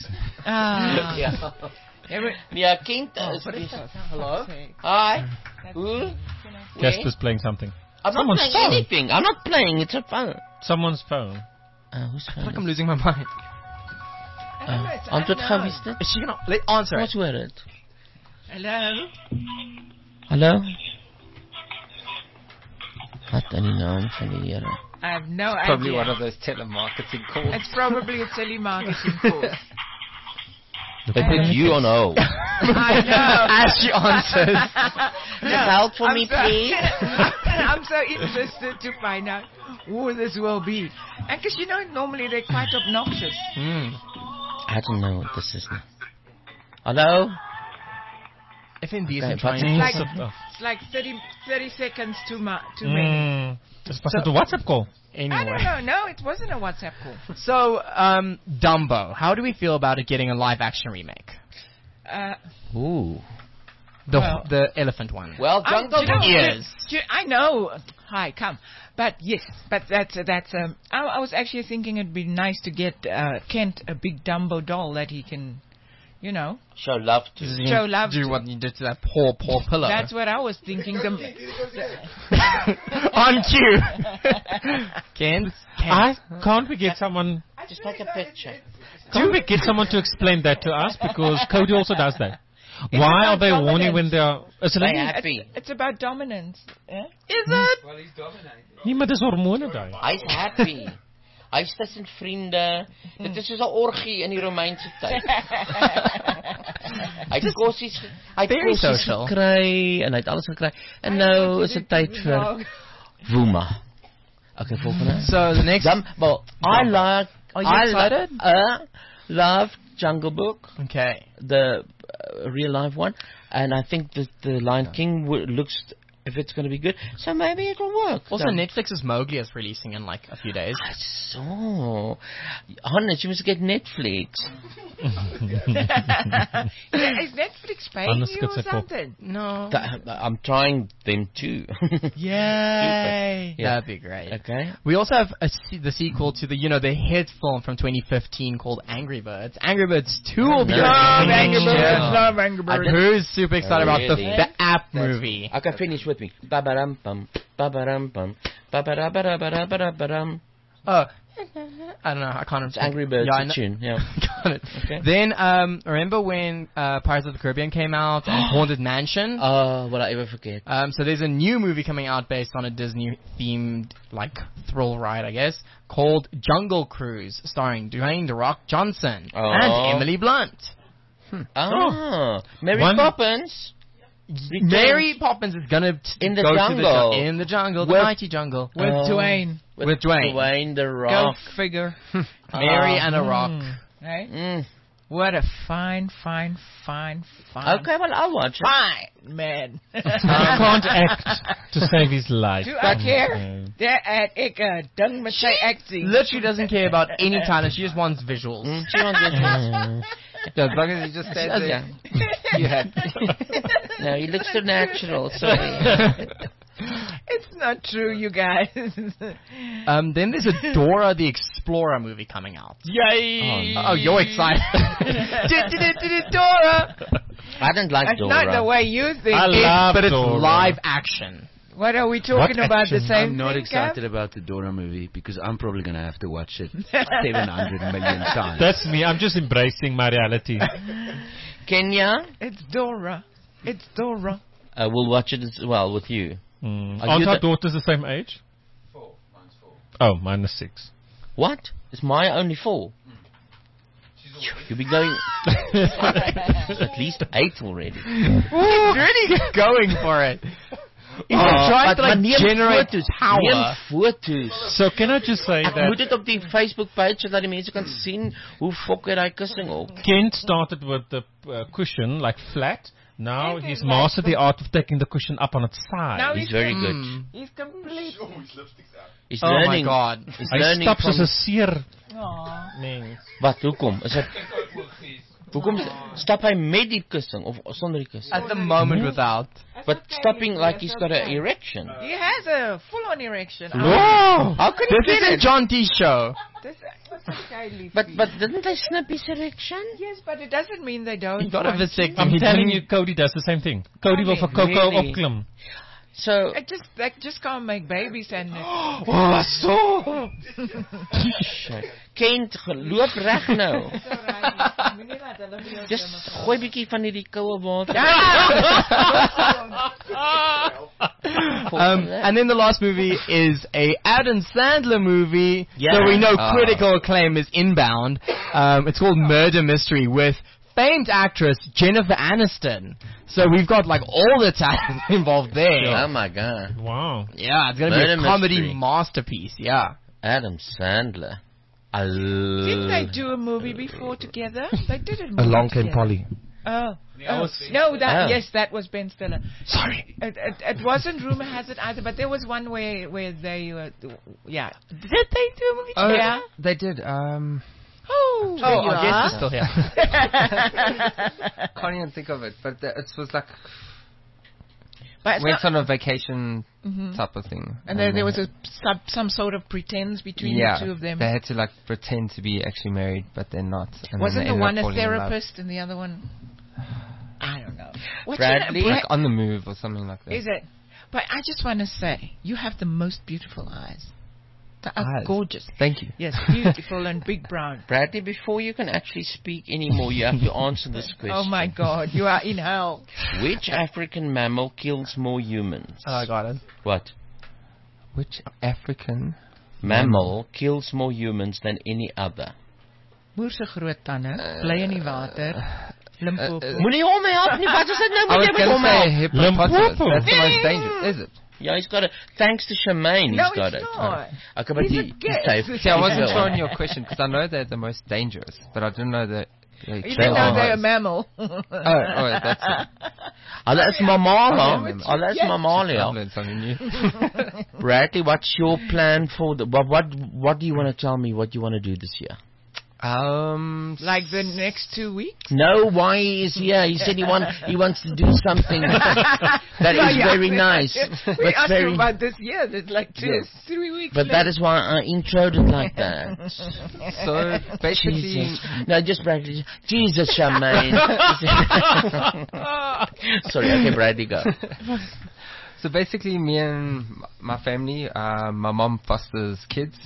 Ja, Kent is... Hello? Hi. Who? Casper's playing something. I'm not playing anything. I'm not playing. It's a phone. Someone's phone. Whose phone? I feel like I'm losing my mind. Antwoord gou, wie is dit? Is she gonna answer? Ons hoor dit. Hello? Hallo? Wat in die naam van die Here? I have no idea. Probably one of those telemarketing calls. It's probably a telemarketing call. They put you on hold. I know. As she answers. Just help for me, please. I'm so interested to find out who this will be. And because, normally they're quite obnoxious. I don't know what this is now. Hello? FNB is Okay, trying it's like 30 seconds too many. Just pass it a WhatsApp call. Anyway. I don't know. No, it wasn't a WhatsApp call. So, Dumbo. How do we feel about it getting a live action remake? Ooh. The elephant one. Well, Jungle ears. I know. Hi, come. But yes, that's I was actually thinking it'd be nice to get Kent a big Dumbo doll that he can, show love to. Show love do to. what you did to that poor pillow. That's what I was thinking. On cue. Kent. Can't we get someone... Just take a picture. Can't we get someone to explain that to us? Because Cody also does that. Why are they warning when they are... They're happy. It's about dominance. Eh? Is it? Well, he's dominating. Nee, maar dis hormone daai. Hy's happy. Hy's tussen vriende. Dit is soos 'n orgie in die Romeinse tyd. Hy het kossies gekry en hy het alles gekry. En nou is dit tyd vir Woema. Okay, volgende. So the next I love Jungle Book. Okay. The real life one, and I think that the Lion King looks, if it's going to be good, so maybe it'll work. Also, Netflix's Mowgli is releasing in like a few days. So, Hannes, you must get Netflix. Is Netflix paying you or something? No. I'm trying them too. Yay! Yeah. That'd be great. Okay. We also have the sequel to the hit film from 2015 called Angry Birds. Angry Birds 2 will be Love Angry Birds. Who's super excited about the app movie? Okay, finish with me. Ba-ba-dum bum, ba-ba-dum bum, ba-ba-da-ba-da-ba-da-ba-da-ba-dum. Oh, I don't know. I can't. It's Angry Birds tune. Yeah. Got it. Okay. Then remember when Pirates of the Caribbean came out and Haunted Mansion? Oh, will I ever forget? So there's a new movie coming out based on a Disney-themed thrill ride, I guess, called Jungle Cruise, starring Dwayne "The Rock" Johnson and Emily Blunt. Mary Poppins. Mary Poppins is gonna in the go jungle. To the jungle, the mighty jungle, with Dwayne. With Dwayne the Rock. Go figure. Mary and a rock. Right? What a fine. Okay, well, I'll watch it. Fine, man. He can't act to save his life. Do I care? Ek ding met sy acting. Literally doesn't care about any talent. She just wants visuals. She wants visuals. As long as he just says it. Yeah. No, he looks so natural. Sorry. It's not true, you guys. Then there's a Dora the Explorer movie coming out. Yay! Oh, you're excited. Dora! I don't like That's Dora. not the way you think. I love But it's Dora. live action. What are we talking about? The same I'm not thing, excited Gav? about the Dora movie because I'm probably going to have to watch it 700 million times. That's me. I'm just embracing my reality. Kenya? It's Dora. It's Dora. We'll watch it as well with you. Aren't our daughters the same age? 4. Mine's 4. Oh, mine is 6. What? Is Maya only 4? You'll be going at least 8 already. He's really going for it. He's trying to like generate power. Neem foto's. So can I just say Ek that moet dit op die Facebook page sodat die mense kan sien hoe fok hy daai kussing op. Kent started with the cushion like flat. Now he's mastered the art of taking the cushion up on its side. Now He's very good. He's complete. He's Oh my learning. God. He's Hy learning stap soos from 'n seer Aw. mens. Wat hoekom? Is dit Hoekom stap hy met die kussing of sonder die kussing? At the moment without. But stopping like he's got an erection. He has a full-on erection. Whoa! How could he This get isn't it? John D's show. That's okay, Leafy. But didn't they snip his erection? Yes, but it doesn't mean they don't. He got a want to. vasectomy. I'm He telling didn't- you, Cody does the same thing. Cody wil vir Coco Really? opklim. So They just can't make babies and. Oh, so. Kent loop reg nou. Just gooi bietjie van hierdie koue water. And then the last movie is a Adam Sandler movie. Yeah. So we know critical acclaim is inbound. It's called Murder Mystery with famed actress Jennifer Aniston. So we've got like all the talent involved there. Oh my god. Wow. Yeah, it's gonna Murder be a comedy Mystery. masterpiece. Yeah. Adam Sandler. Didn't they do a movie before together? They did a movie Along Came together. Polly. Oh. No, Oh. yes, that was Ben Stiller. Sorry. It wasn't Rumor Has It either, but there was one where they yeah. Did they do a movie together? Yeah. They did. Oh, there you I guess are. we're still here. Can't even think of it, but it was like But it's went not- on a vacation Mhm. type of thing. And there was some sort of pretense between yeah, the two of them. they had to like pretend to be actually married, but they're not. And Wasn't then they the ended one up a falling in love. therapist and the other one? I don't know. What's Bradley? your- Like on the move or something like that. Is it? But I just want to say, you have the most beautiful eyes. They are Eyes. gorgeous. Thank you. Yes, beautiful and big brown. Bradley, before you can actually speak anymore, you have to answer this question. Oh my God, you are in hell. Which African mammal kills more humans? Oh, I got it. What? Which African Mammal kills more humans than any other. Moerse groot tande, bly in die water. Limpopo. Moenie hom help nie, wat is dit nou I moet was jy met going to hom say help? hippopotamus. Limpopo. That's the most dangerous, is it? Yeah, he's got it. Thanks to Charmaine, No, he's got it's it. not. Okay, but He's a you guest. say. See, I wasn't sure on your question because I know they're the most dangerous, but I didn't know that. You didn't know they're a mammal. Oh, that's it. Hulle is mammalia. Yes. Hulle is I've mammalia. learned something new. Bradley, what's your plan for the what do you want to tell me what you want to do this year? Like the next 2 weeks? No, why he is here? He said he wants to do something that is very nice. We But asked very, him about this year. There's like 3 weeks but left. that is why I introed it like that. So basically, Jesus. No, just Bradley. Jesus, Charmaine. Sorry, okay, Bradley, go. So basically, me and my family, my mom fosters kids.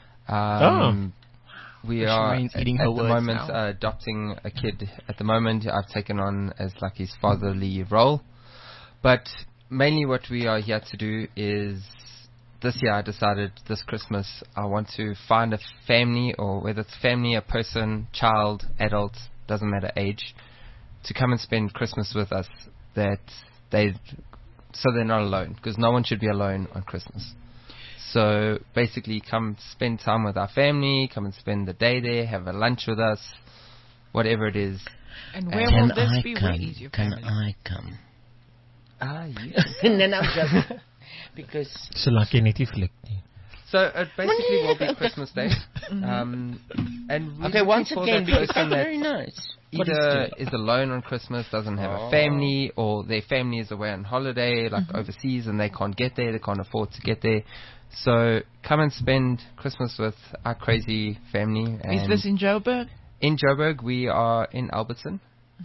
We are Shireen's at eating her the words moment now. adopting a kid. At the moment, I've taken on as like his fatherly role. But mainly what we are here to do is this year I decided this Christmas I want to find a family, or whether it's family, a person, child, adult, doesn't matter age, to come and spend Christmas with us, so they're not alone, because no one should be alone on Christmas. So basically, come spend time with our family, come and spend the day there, have a lunch with us, whatever it is. And where will this be? Come? Where is your Can family? I come? Yes. No, just because. So lucky net nie flik nie. So it basically will be Christmas Day. And we're Okay, looking once for again, that because person that's very that nice. either is alone on Christmas, doesn't have a family, or their family is away on holiday, like overseas, and they can't get there, they can't afford to get there. So come and spend Christmas with our crazy family. And Is this in Joburg? in Joburg? We are in Alberton.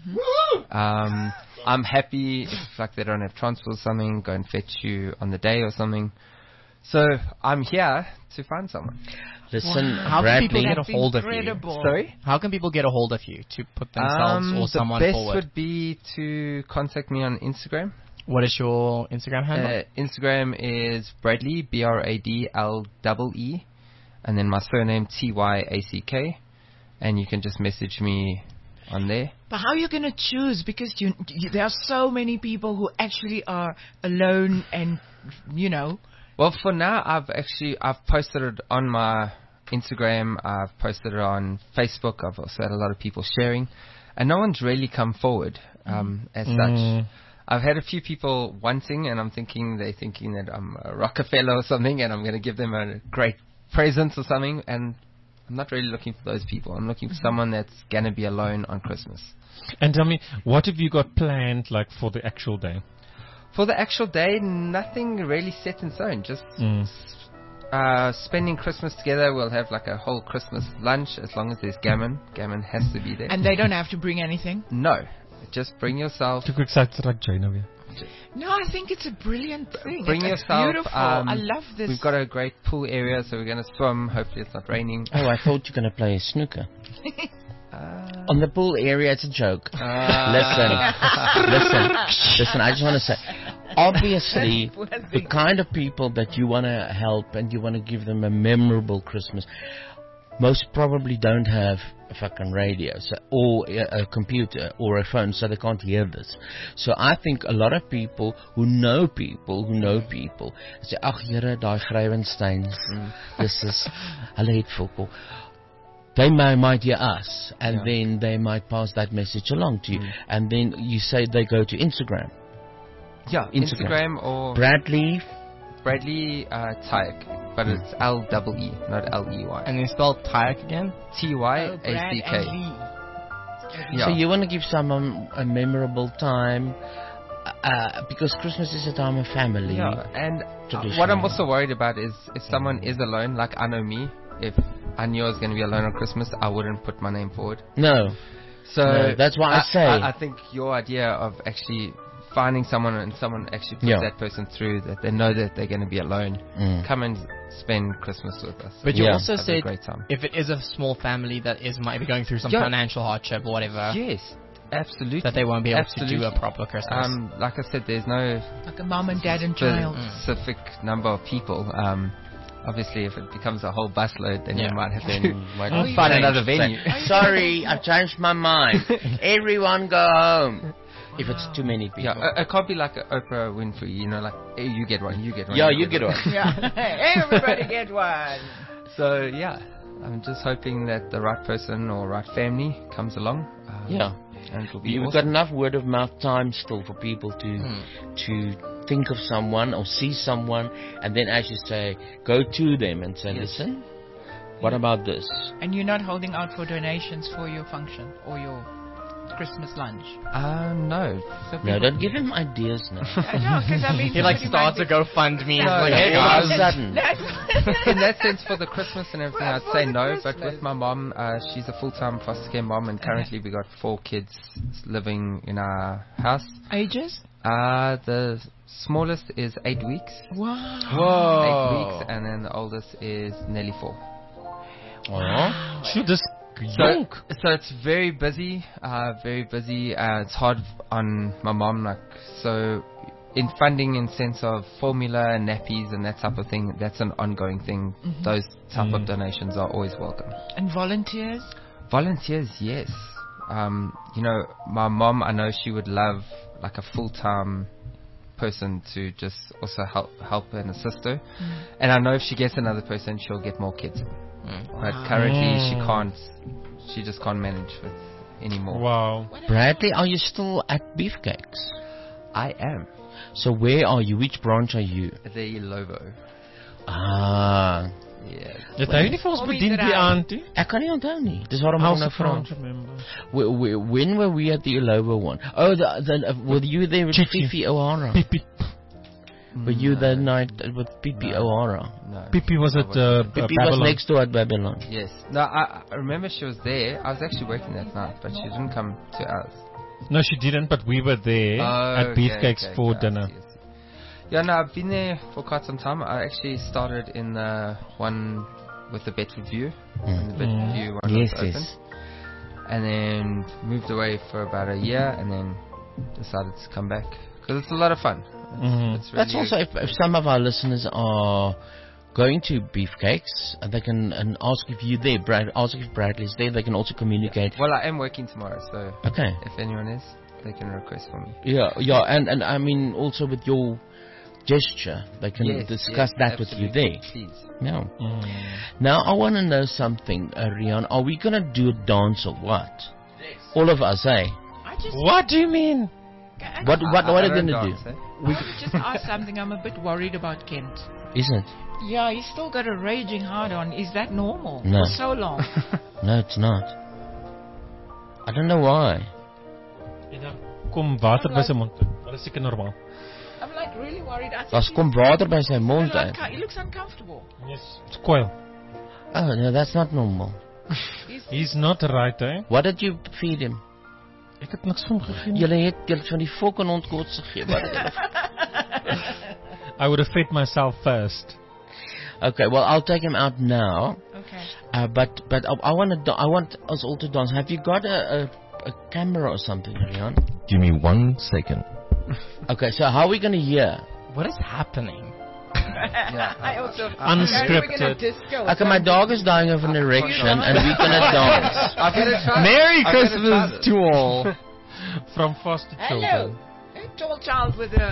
I'm happy if like they don't have transport or something, go and fetch you on the day or something. So I'm here to find someone. Listen, How can people get a hold of you? Incredible. Sorry? How can people get a hold of you to put themselves or someone the best forward? would be to contact me on Instagram. What is your Instagram handle? Instagram is Bradley, BRADLEE, and then my surname TYACK, and you can just message me on there. But how are you going to choose? Because there are so many people who actually are alone and, you know. Well, for now, I've posted it on my Instagram. I've posted it on Facebook. I've also had a lot of people sharing, and no one's really come forward as such. I've had a few people wanting, and they're thinking that I'm a Rockefeller or something, and I'm going to give them a great present or something, and I'm not really looking for those people. I'm looking for someone that's going to be alone on Christmas. And tell me, what have you got planned, like, for the actual day? For the actual day, nothing really set in stone. Just spending Christmas together. We'll have like a whole Christmas lunch as long as there's gammon. Gammon has to be there. And they don't have to bring anything? No. Just bring yourself. No, I think it's a brilliant thing. Bring It's yourself. beautiful. I love this. We've got a great pool area, so we're going to swim. Hopefully it's not raining. Oh, I thought you were going to play snooker. On the pool area, it's a joke. Listen, I just want to say, obviously, the kind of people that you want to help and you want to give them a memorable Christmas, most probably don't have a fucking radio or a computer or a phone, so they can't hear this. So I think a lot of people who know people say, ag Here, daai Grywensteins, this is hulle het fokol. They might hear us, and then they might pass that message along to you, and then you say they go to Instagram. Yeah, Instagram or Bradley Tyek, but it's LEE, not LEY. And you spell Tyek again? TYACK. So you want to give someone a memorable time, because Christmas is a time of family. Yeah, and what I'm also worried about is if someone is alone, like I know me, if I knew I was going to be alone on Christmas, I wouldn't put my name forward. No. So that's why I say. I think your idea of actually finding someone and someone actually puts that person through, that they know that they're going to be alone, come and spend Christmas with us. But you also said time. If it is a small family that is maybe going through some financial hardship or whatever. Yes, absolutely. That they won't be able to do a proper Christmas. Like I said, there's no like a mom and dad and child specific number of people. Obviously, if it becomes a whole busload, then you might have to find another venue. Sorry, I've changed my mind. Everyone go home. If it's too many people. Yeah, it can't be like Oprah Winfrey, you know, like, hey, you get one, you get one. Yeah, you get one. Hey, everybody get one. So, yeah, I'm just hoping that the right person or right family comes along. And it'll be You've got enough word of mouth time still for people to think of someone or see someone, and then as you say, go to them and say, listen, what about this? And you're not holding out for donations for your function or your Christmas lunch? No. No, don't give him ideas now. No, because I mean, he like starts a GoFundMe. Like, hey guys, sudden. In that sense, for the Christmas and everything, I'd say no. But with my mom, she's a full-time foster care mom, and currently we got 4 kids living in our house. Ages? The smallest is 8 weeks. Wow. 8 weeks, and then the oldest is nearly 4. Wow. Shoot this. So it's very busy, it's hard on my mom, like, so in funding in sense of formula and nappies and that type of thing, that's an ongoing thing. Those type of donations are always welcome. And volunteers? Volunteers, yes. You know, my mom, I know she would love like a full-time person to just also help her and assist her. And I know if she gets another person, she'll get more kids. But currently she just can't manage with anymore. Wow. Bradley, are you still at Beefcakes? I am. So where are you? Which branch are you? The Lovo. Ah. Yeah. Het hy nie vir ons bedien die aand nie? Ek kan nie onthou nie. Dis waarom How's ek nou the vra. branch remember? When were we at the Ilovo one? Oh, were you there with Fifi O'Hara? Pipi. Were you that night with Pipi O'Hara? No. Pipi was at Pipi Babylon. was next door at Babylon. Yes. No, I remember she was there. I was actually working that night, but she didn't come to ours. No, she didn't, but we were there at Beefcakes for dinner. Yeah, no, I've been there for quite some time. I actually started in one with the Bedford View. When the Bedford View one was open. And then moved away for about a year and then decided to come back. Because it's a lot of fun. It's really That's also, if some of our listeners are going to Beefcakes, and they can ask if you're there, ask if Bradley's there, they can also communicate. Well, I am working tomorrow, so okay. If anyone is, they can request for me. Yeah, and I mean also with your gesture, they can discuss that with you there. Please. Yeah. Now I want to know something, Rian. Are we gonna do a dance or what? All of us, eh? What do you mean? What are you gonna do? We just ask something. I'm a bit worried about Kent. Is it? Yeah, he's still got a raging hard on. Is that normal? No. For so long. No, it's not. I don't know why. Kom water by sy mond. Dat is seker normaal. I'm like really worried. I Daar's kom water by sy mond uit. He looks uncomfortable. Yes. It's coil. Oh, no, that's not normal. He's not right, eh? What did you feed him? Ek het niks van hom gegee nie. Julle het van die fucking hondkots gegee. I would have fed myself first. Okay, well, I'll take him out now. Okay. But I want us all to dance. Have you got a camera or something, Rian? Give me 1 second. Okay, so how are we going to hear? What is happening? I also unscripted. Okay, my dog is dying of an erection, and we're gonna dance. Merry Christmas to all from foster Hello, children. a tall child with a.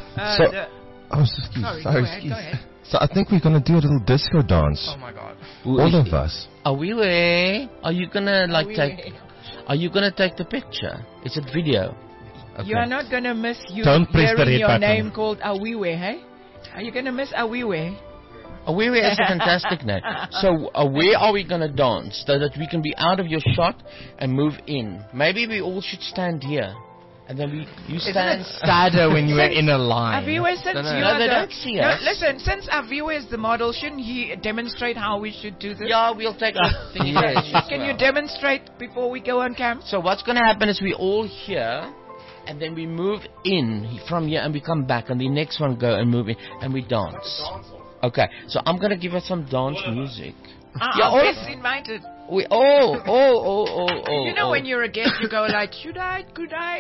Go ahead. So I think we're gonna do a little disco dance. Oh my God! All of us. Are we way? Are you gonna Are you gonna take the picture? It's a video. Okay. You are not gonna miss Don't press the hearing red your button. name called Awiwe, hey? Are you gonna miss Awiwe? Awiwe is a fantastic name. So where are we gonna dance so that we can be out of your shot and move in? Maybe we all should stand here. And then you stand. Isn't it sadder when you were in a line? Awiwe, since you No, are they the, don't see us. Listen, since Awiwe is the model, shouldn't he demonstrate how we should do this? Yeah, we'll take the thing. Can you demonstrate before we go on cam? So what's gonna happen is we all here, and then we move in from here, and we come back, and the next one go and move in, and we dance. Okay, so I'm gonna give us some dance music. Yeah, all of invited. We You know when you're a guest, you go like, should I? Could I?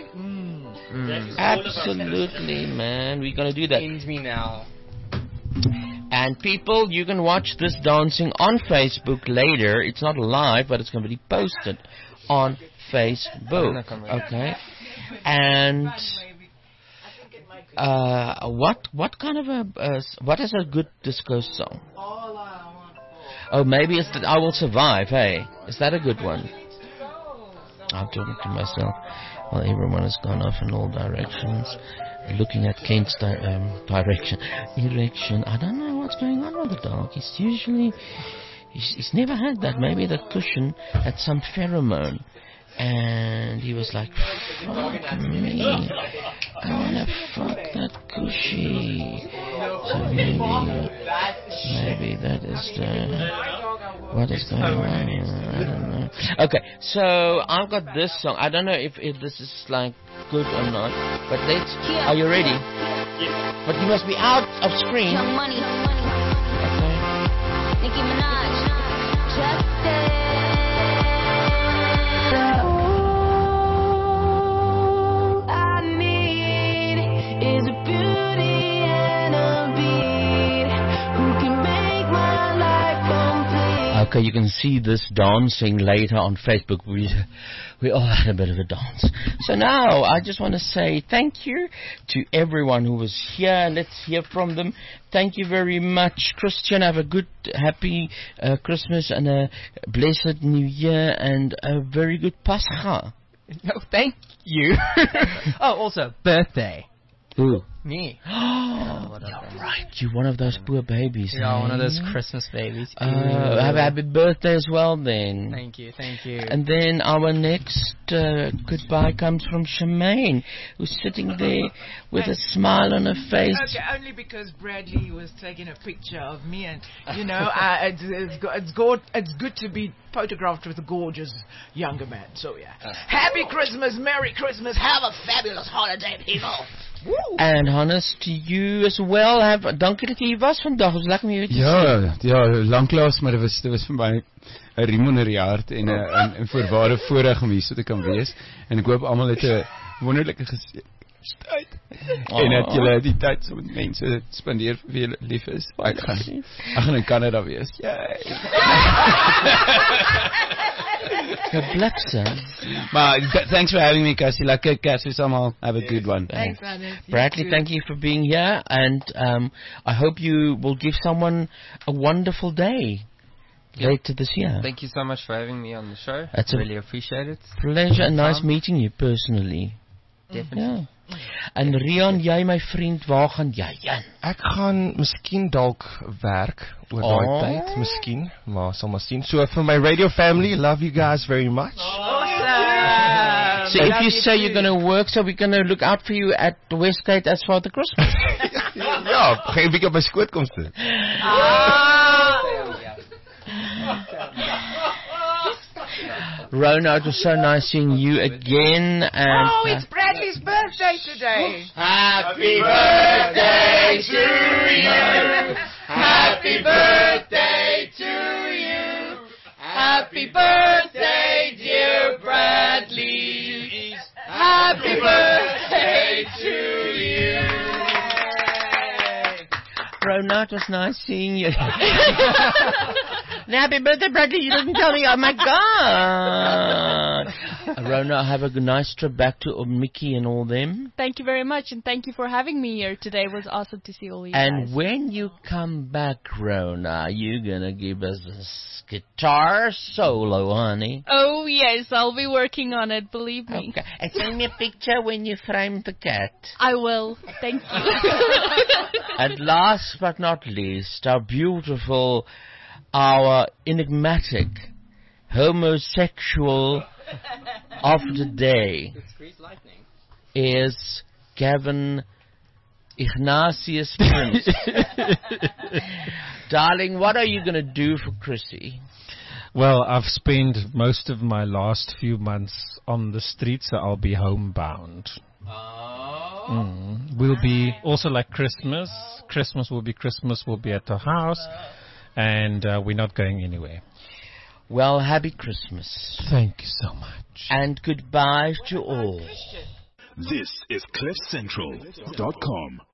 Absolutely, man. We're gonna do that. Ends me now. And people, you can watch this dancing on Facebook later. It's not live, but it's going to be posted on Facebook. Okay. And what kind of what is a good disco song? Oh, maybe it's I Will Survive. Hey, is that a good one? I'm talking to myself. Well, everyone has gone off in all directions. Looking at Kent's direction. Erection. I don't know what's going on with the dog. He's never had that. Maybe the cushion had some pheromone. And he was like, fuck me. I wanna fuck that cushy. So maybe that is what is going on? I don't know. Okay, so I've got this song. I don't know if this is like good or not, but are you ready? Yeah. But you must be out of screen. Young Money. Okay. Nicki Minaj. All I need is a beauty and a beat who can make my life complete. Okay, you can see this dancing later on Facebook. We all had a bit of a dance. So now, I just want to say thank you to everyone who was here. Let's hear from them. Thank you very much. Christian, have a good, happy Christmas and a blessed New Year and a very good Pascha. No, thank you. Oh, also, birthday. Who? Me. You're right. You're one of those poor babies. Yeah, one of those eh? Christmas babies. Have a happy birthday as well then. Thank you, thank you. And then our next goodbye comes from Shemaine, who's sitting there with a smile on her face. Okay, only because Bradley was taking a picture of me, and you know, it's good to be photographed with a gorgeous younger man. So yeah, Happy Christmas, Merry Christmas, have a fabulous holiday, people. Woo. And Hannes, to you as well. Dankie dat jy hier was vandag. Ons lekker met jou te sien. Ja, lanklaas, maar dit was vir my 'n riem onder die hart en 'n voorware voorreg om hier so te kan wees. En ek hoop almal het 'n wonderlike tyd. En dat julle die tyd so met mense spandeer vir wie julle lief is. Ek gaan in Canada wees. Yay. Maar thanks for having me, Cassie. Lekker Cassie, allemaal. Have a good one. Thanks, Hannes. Bradley, thank you for being here, and I hope you will give someone a wonderful day later this year. Thank you so much for having me on the show. It's really appreciate it. Pleasure and nice meeting you personally. Definitely. Ja. En Rian, jy my vriend, waar gaan jy heen? Ek gaan miskien dalk werk oor daai tyd, miskien, maar sal maar sien. So for my radio family, love you guys very much. Awesome. So if you say you're going to work, so we're going to look out for you at the Westgate as Father Christmas. Ja, geen bietjie op my skoot kom sit. Rona, it was so nice seeing you again. And It's Bradley's birthday today. Happy birthday to you. Happy birthday to you. Happy birthday, dear Bradley. Happy birthday to you. Rona, it was nice seeing you. Happy birthday, Bradley. You didn't tell me. Oh, my God. Rona, have a nice trip back to Mickey and all them. Thank you very much, and thank you for having me here today. It was awesome to see all you And guys. when you come back, Rona, you're going to give us a guitar solo, honey. Oh, yes, I'll be working on it, believe me. Okay. And send me a picture when you frame the cat. I will. Thank you. And last but not least, our enigmatic homosexual of the day is Gavin Ignatius Prince. Darling, what are you going to do for Chrissy? Well, I've spent most of my last few months on the street, so I'll be homebound. We'll be also like Christmas. Christmas will be at the house, and we're not going anywhere. Well, happy Christmas. Thank you so much. And goodbye to all. This is CliffCentral.com.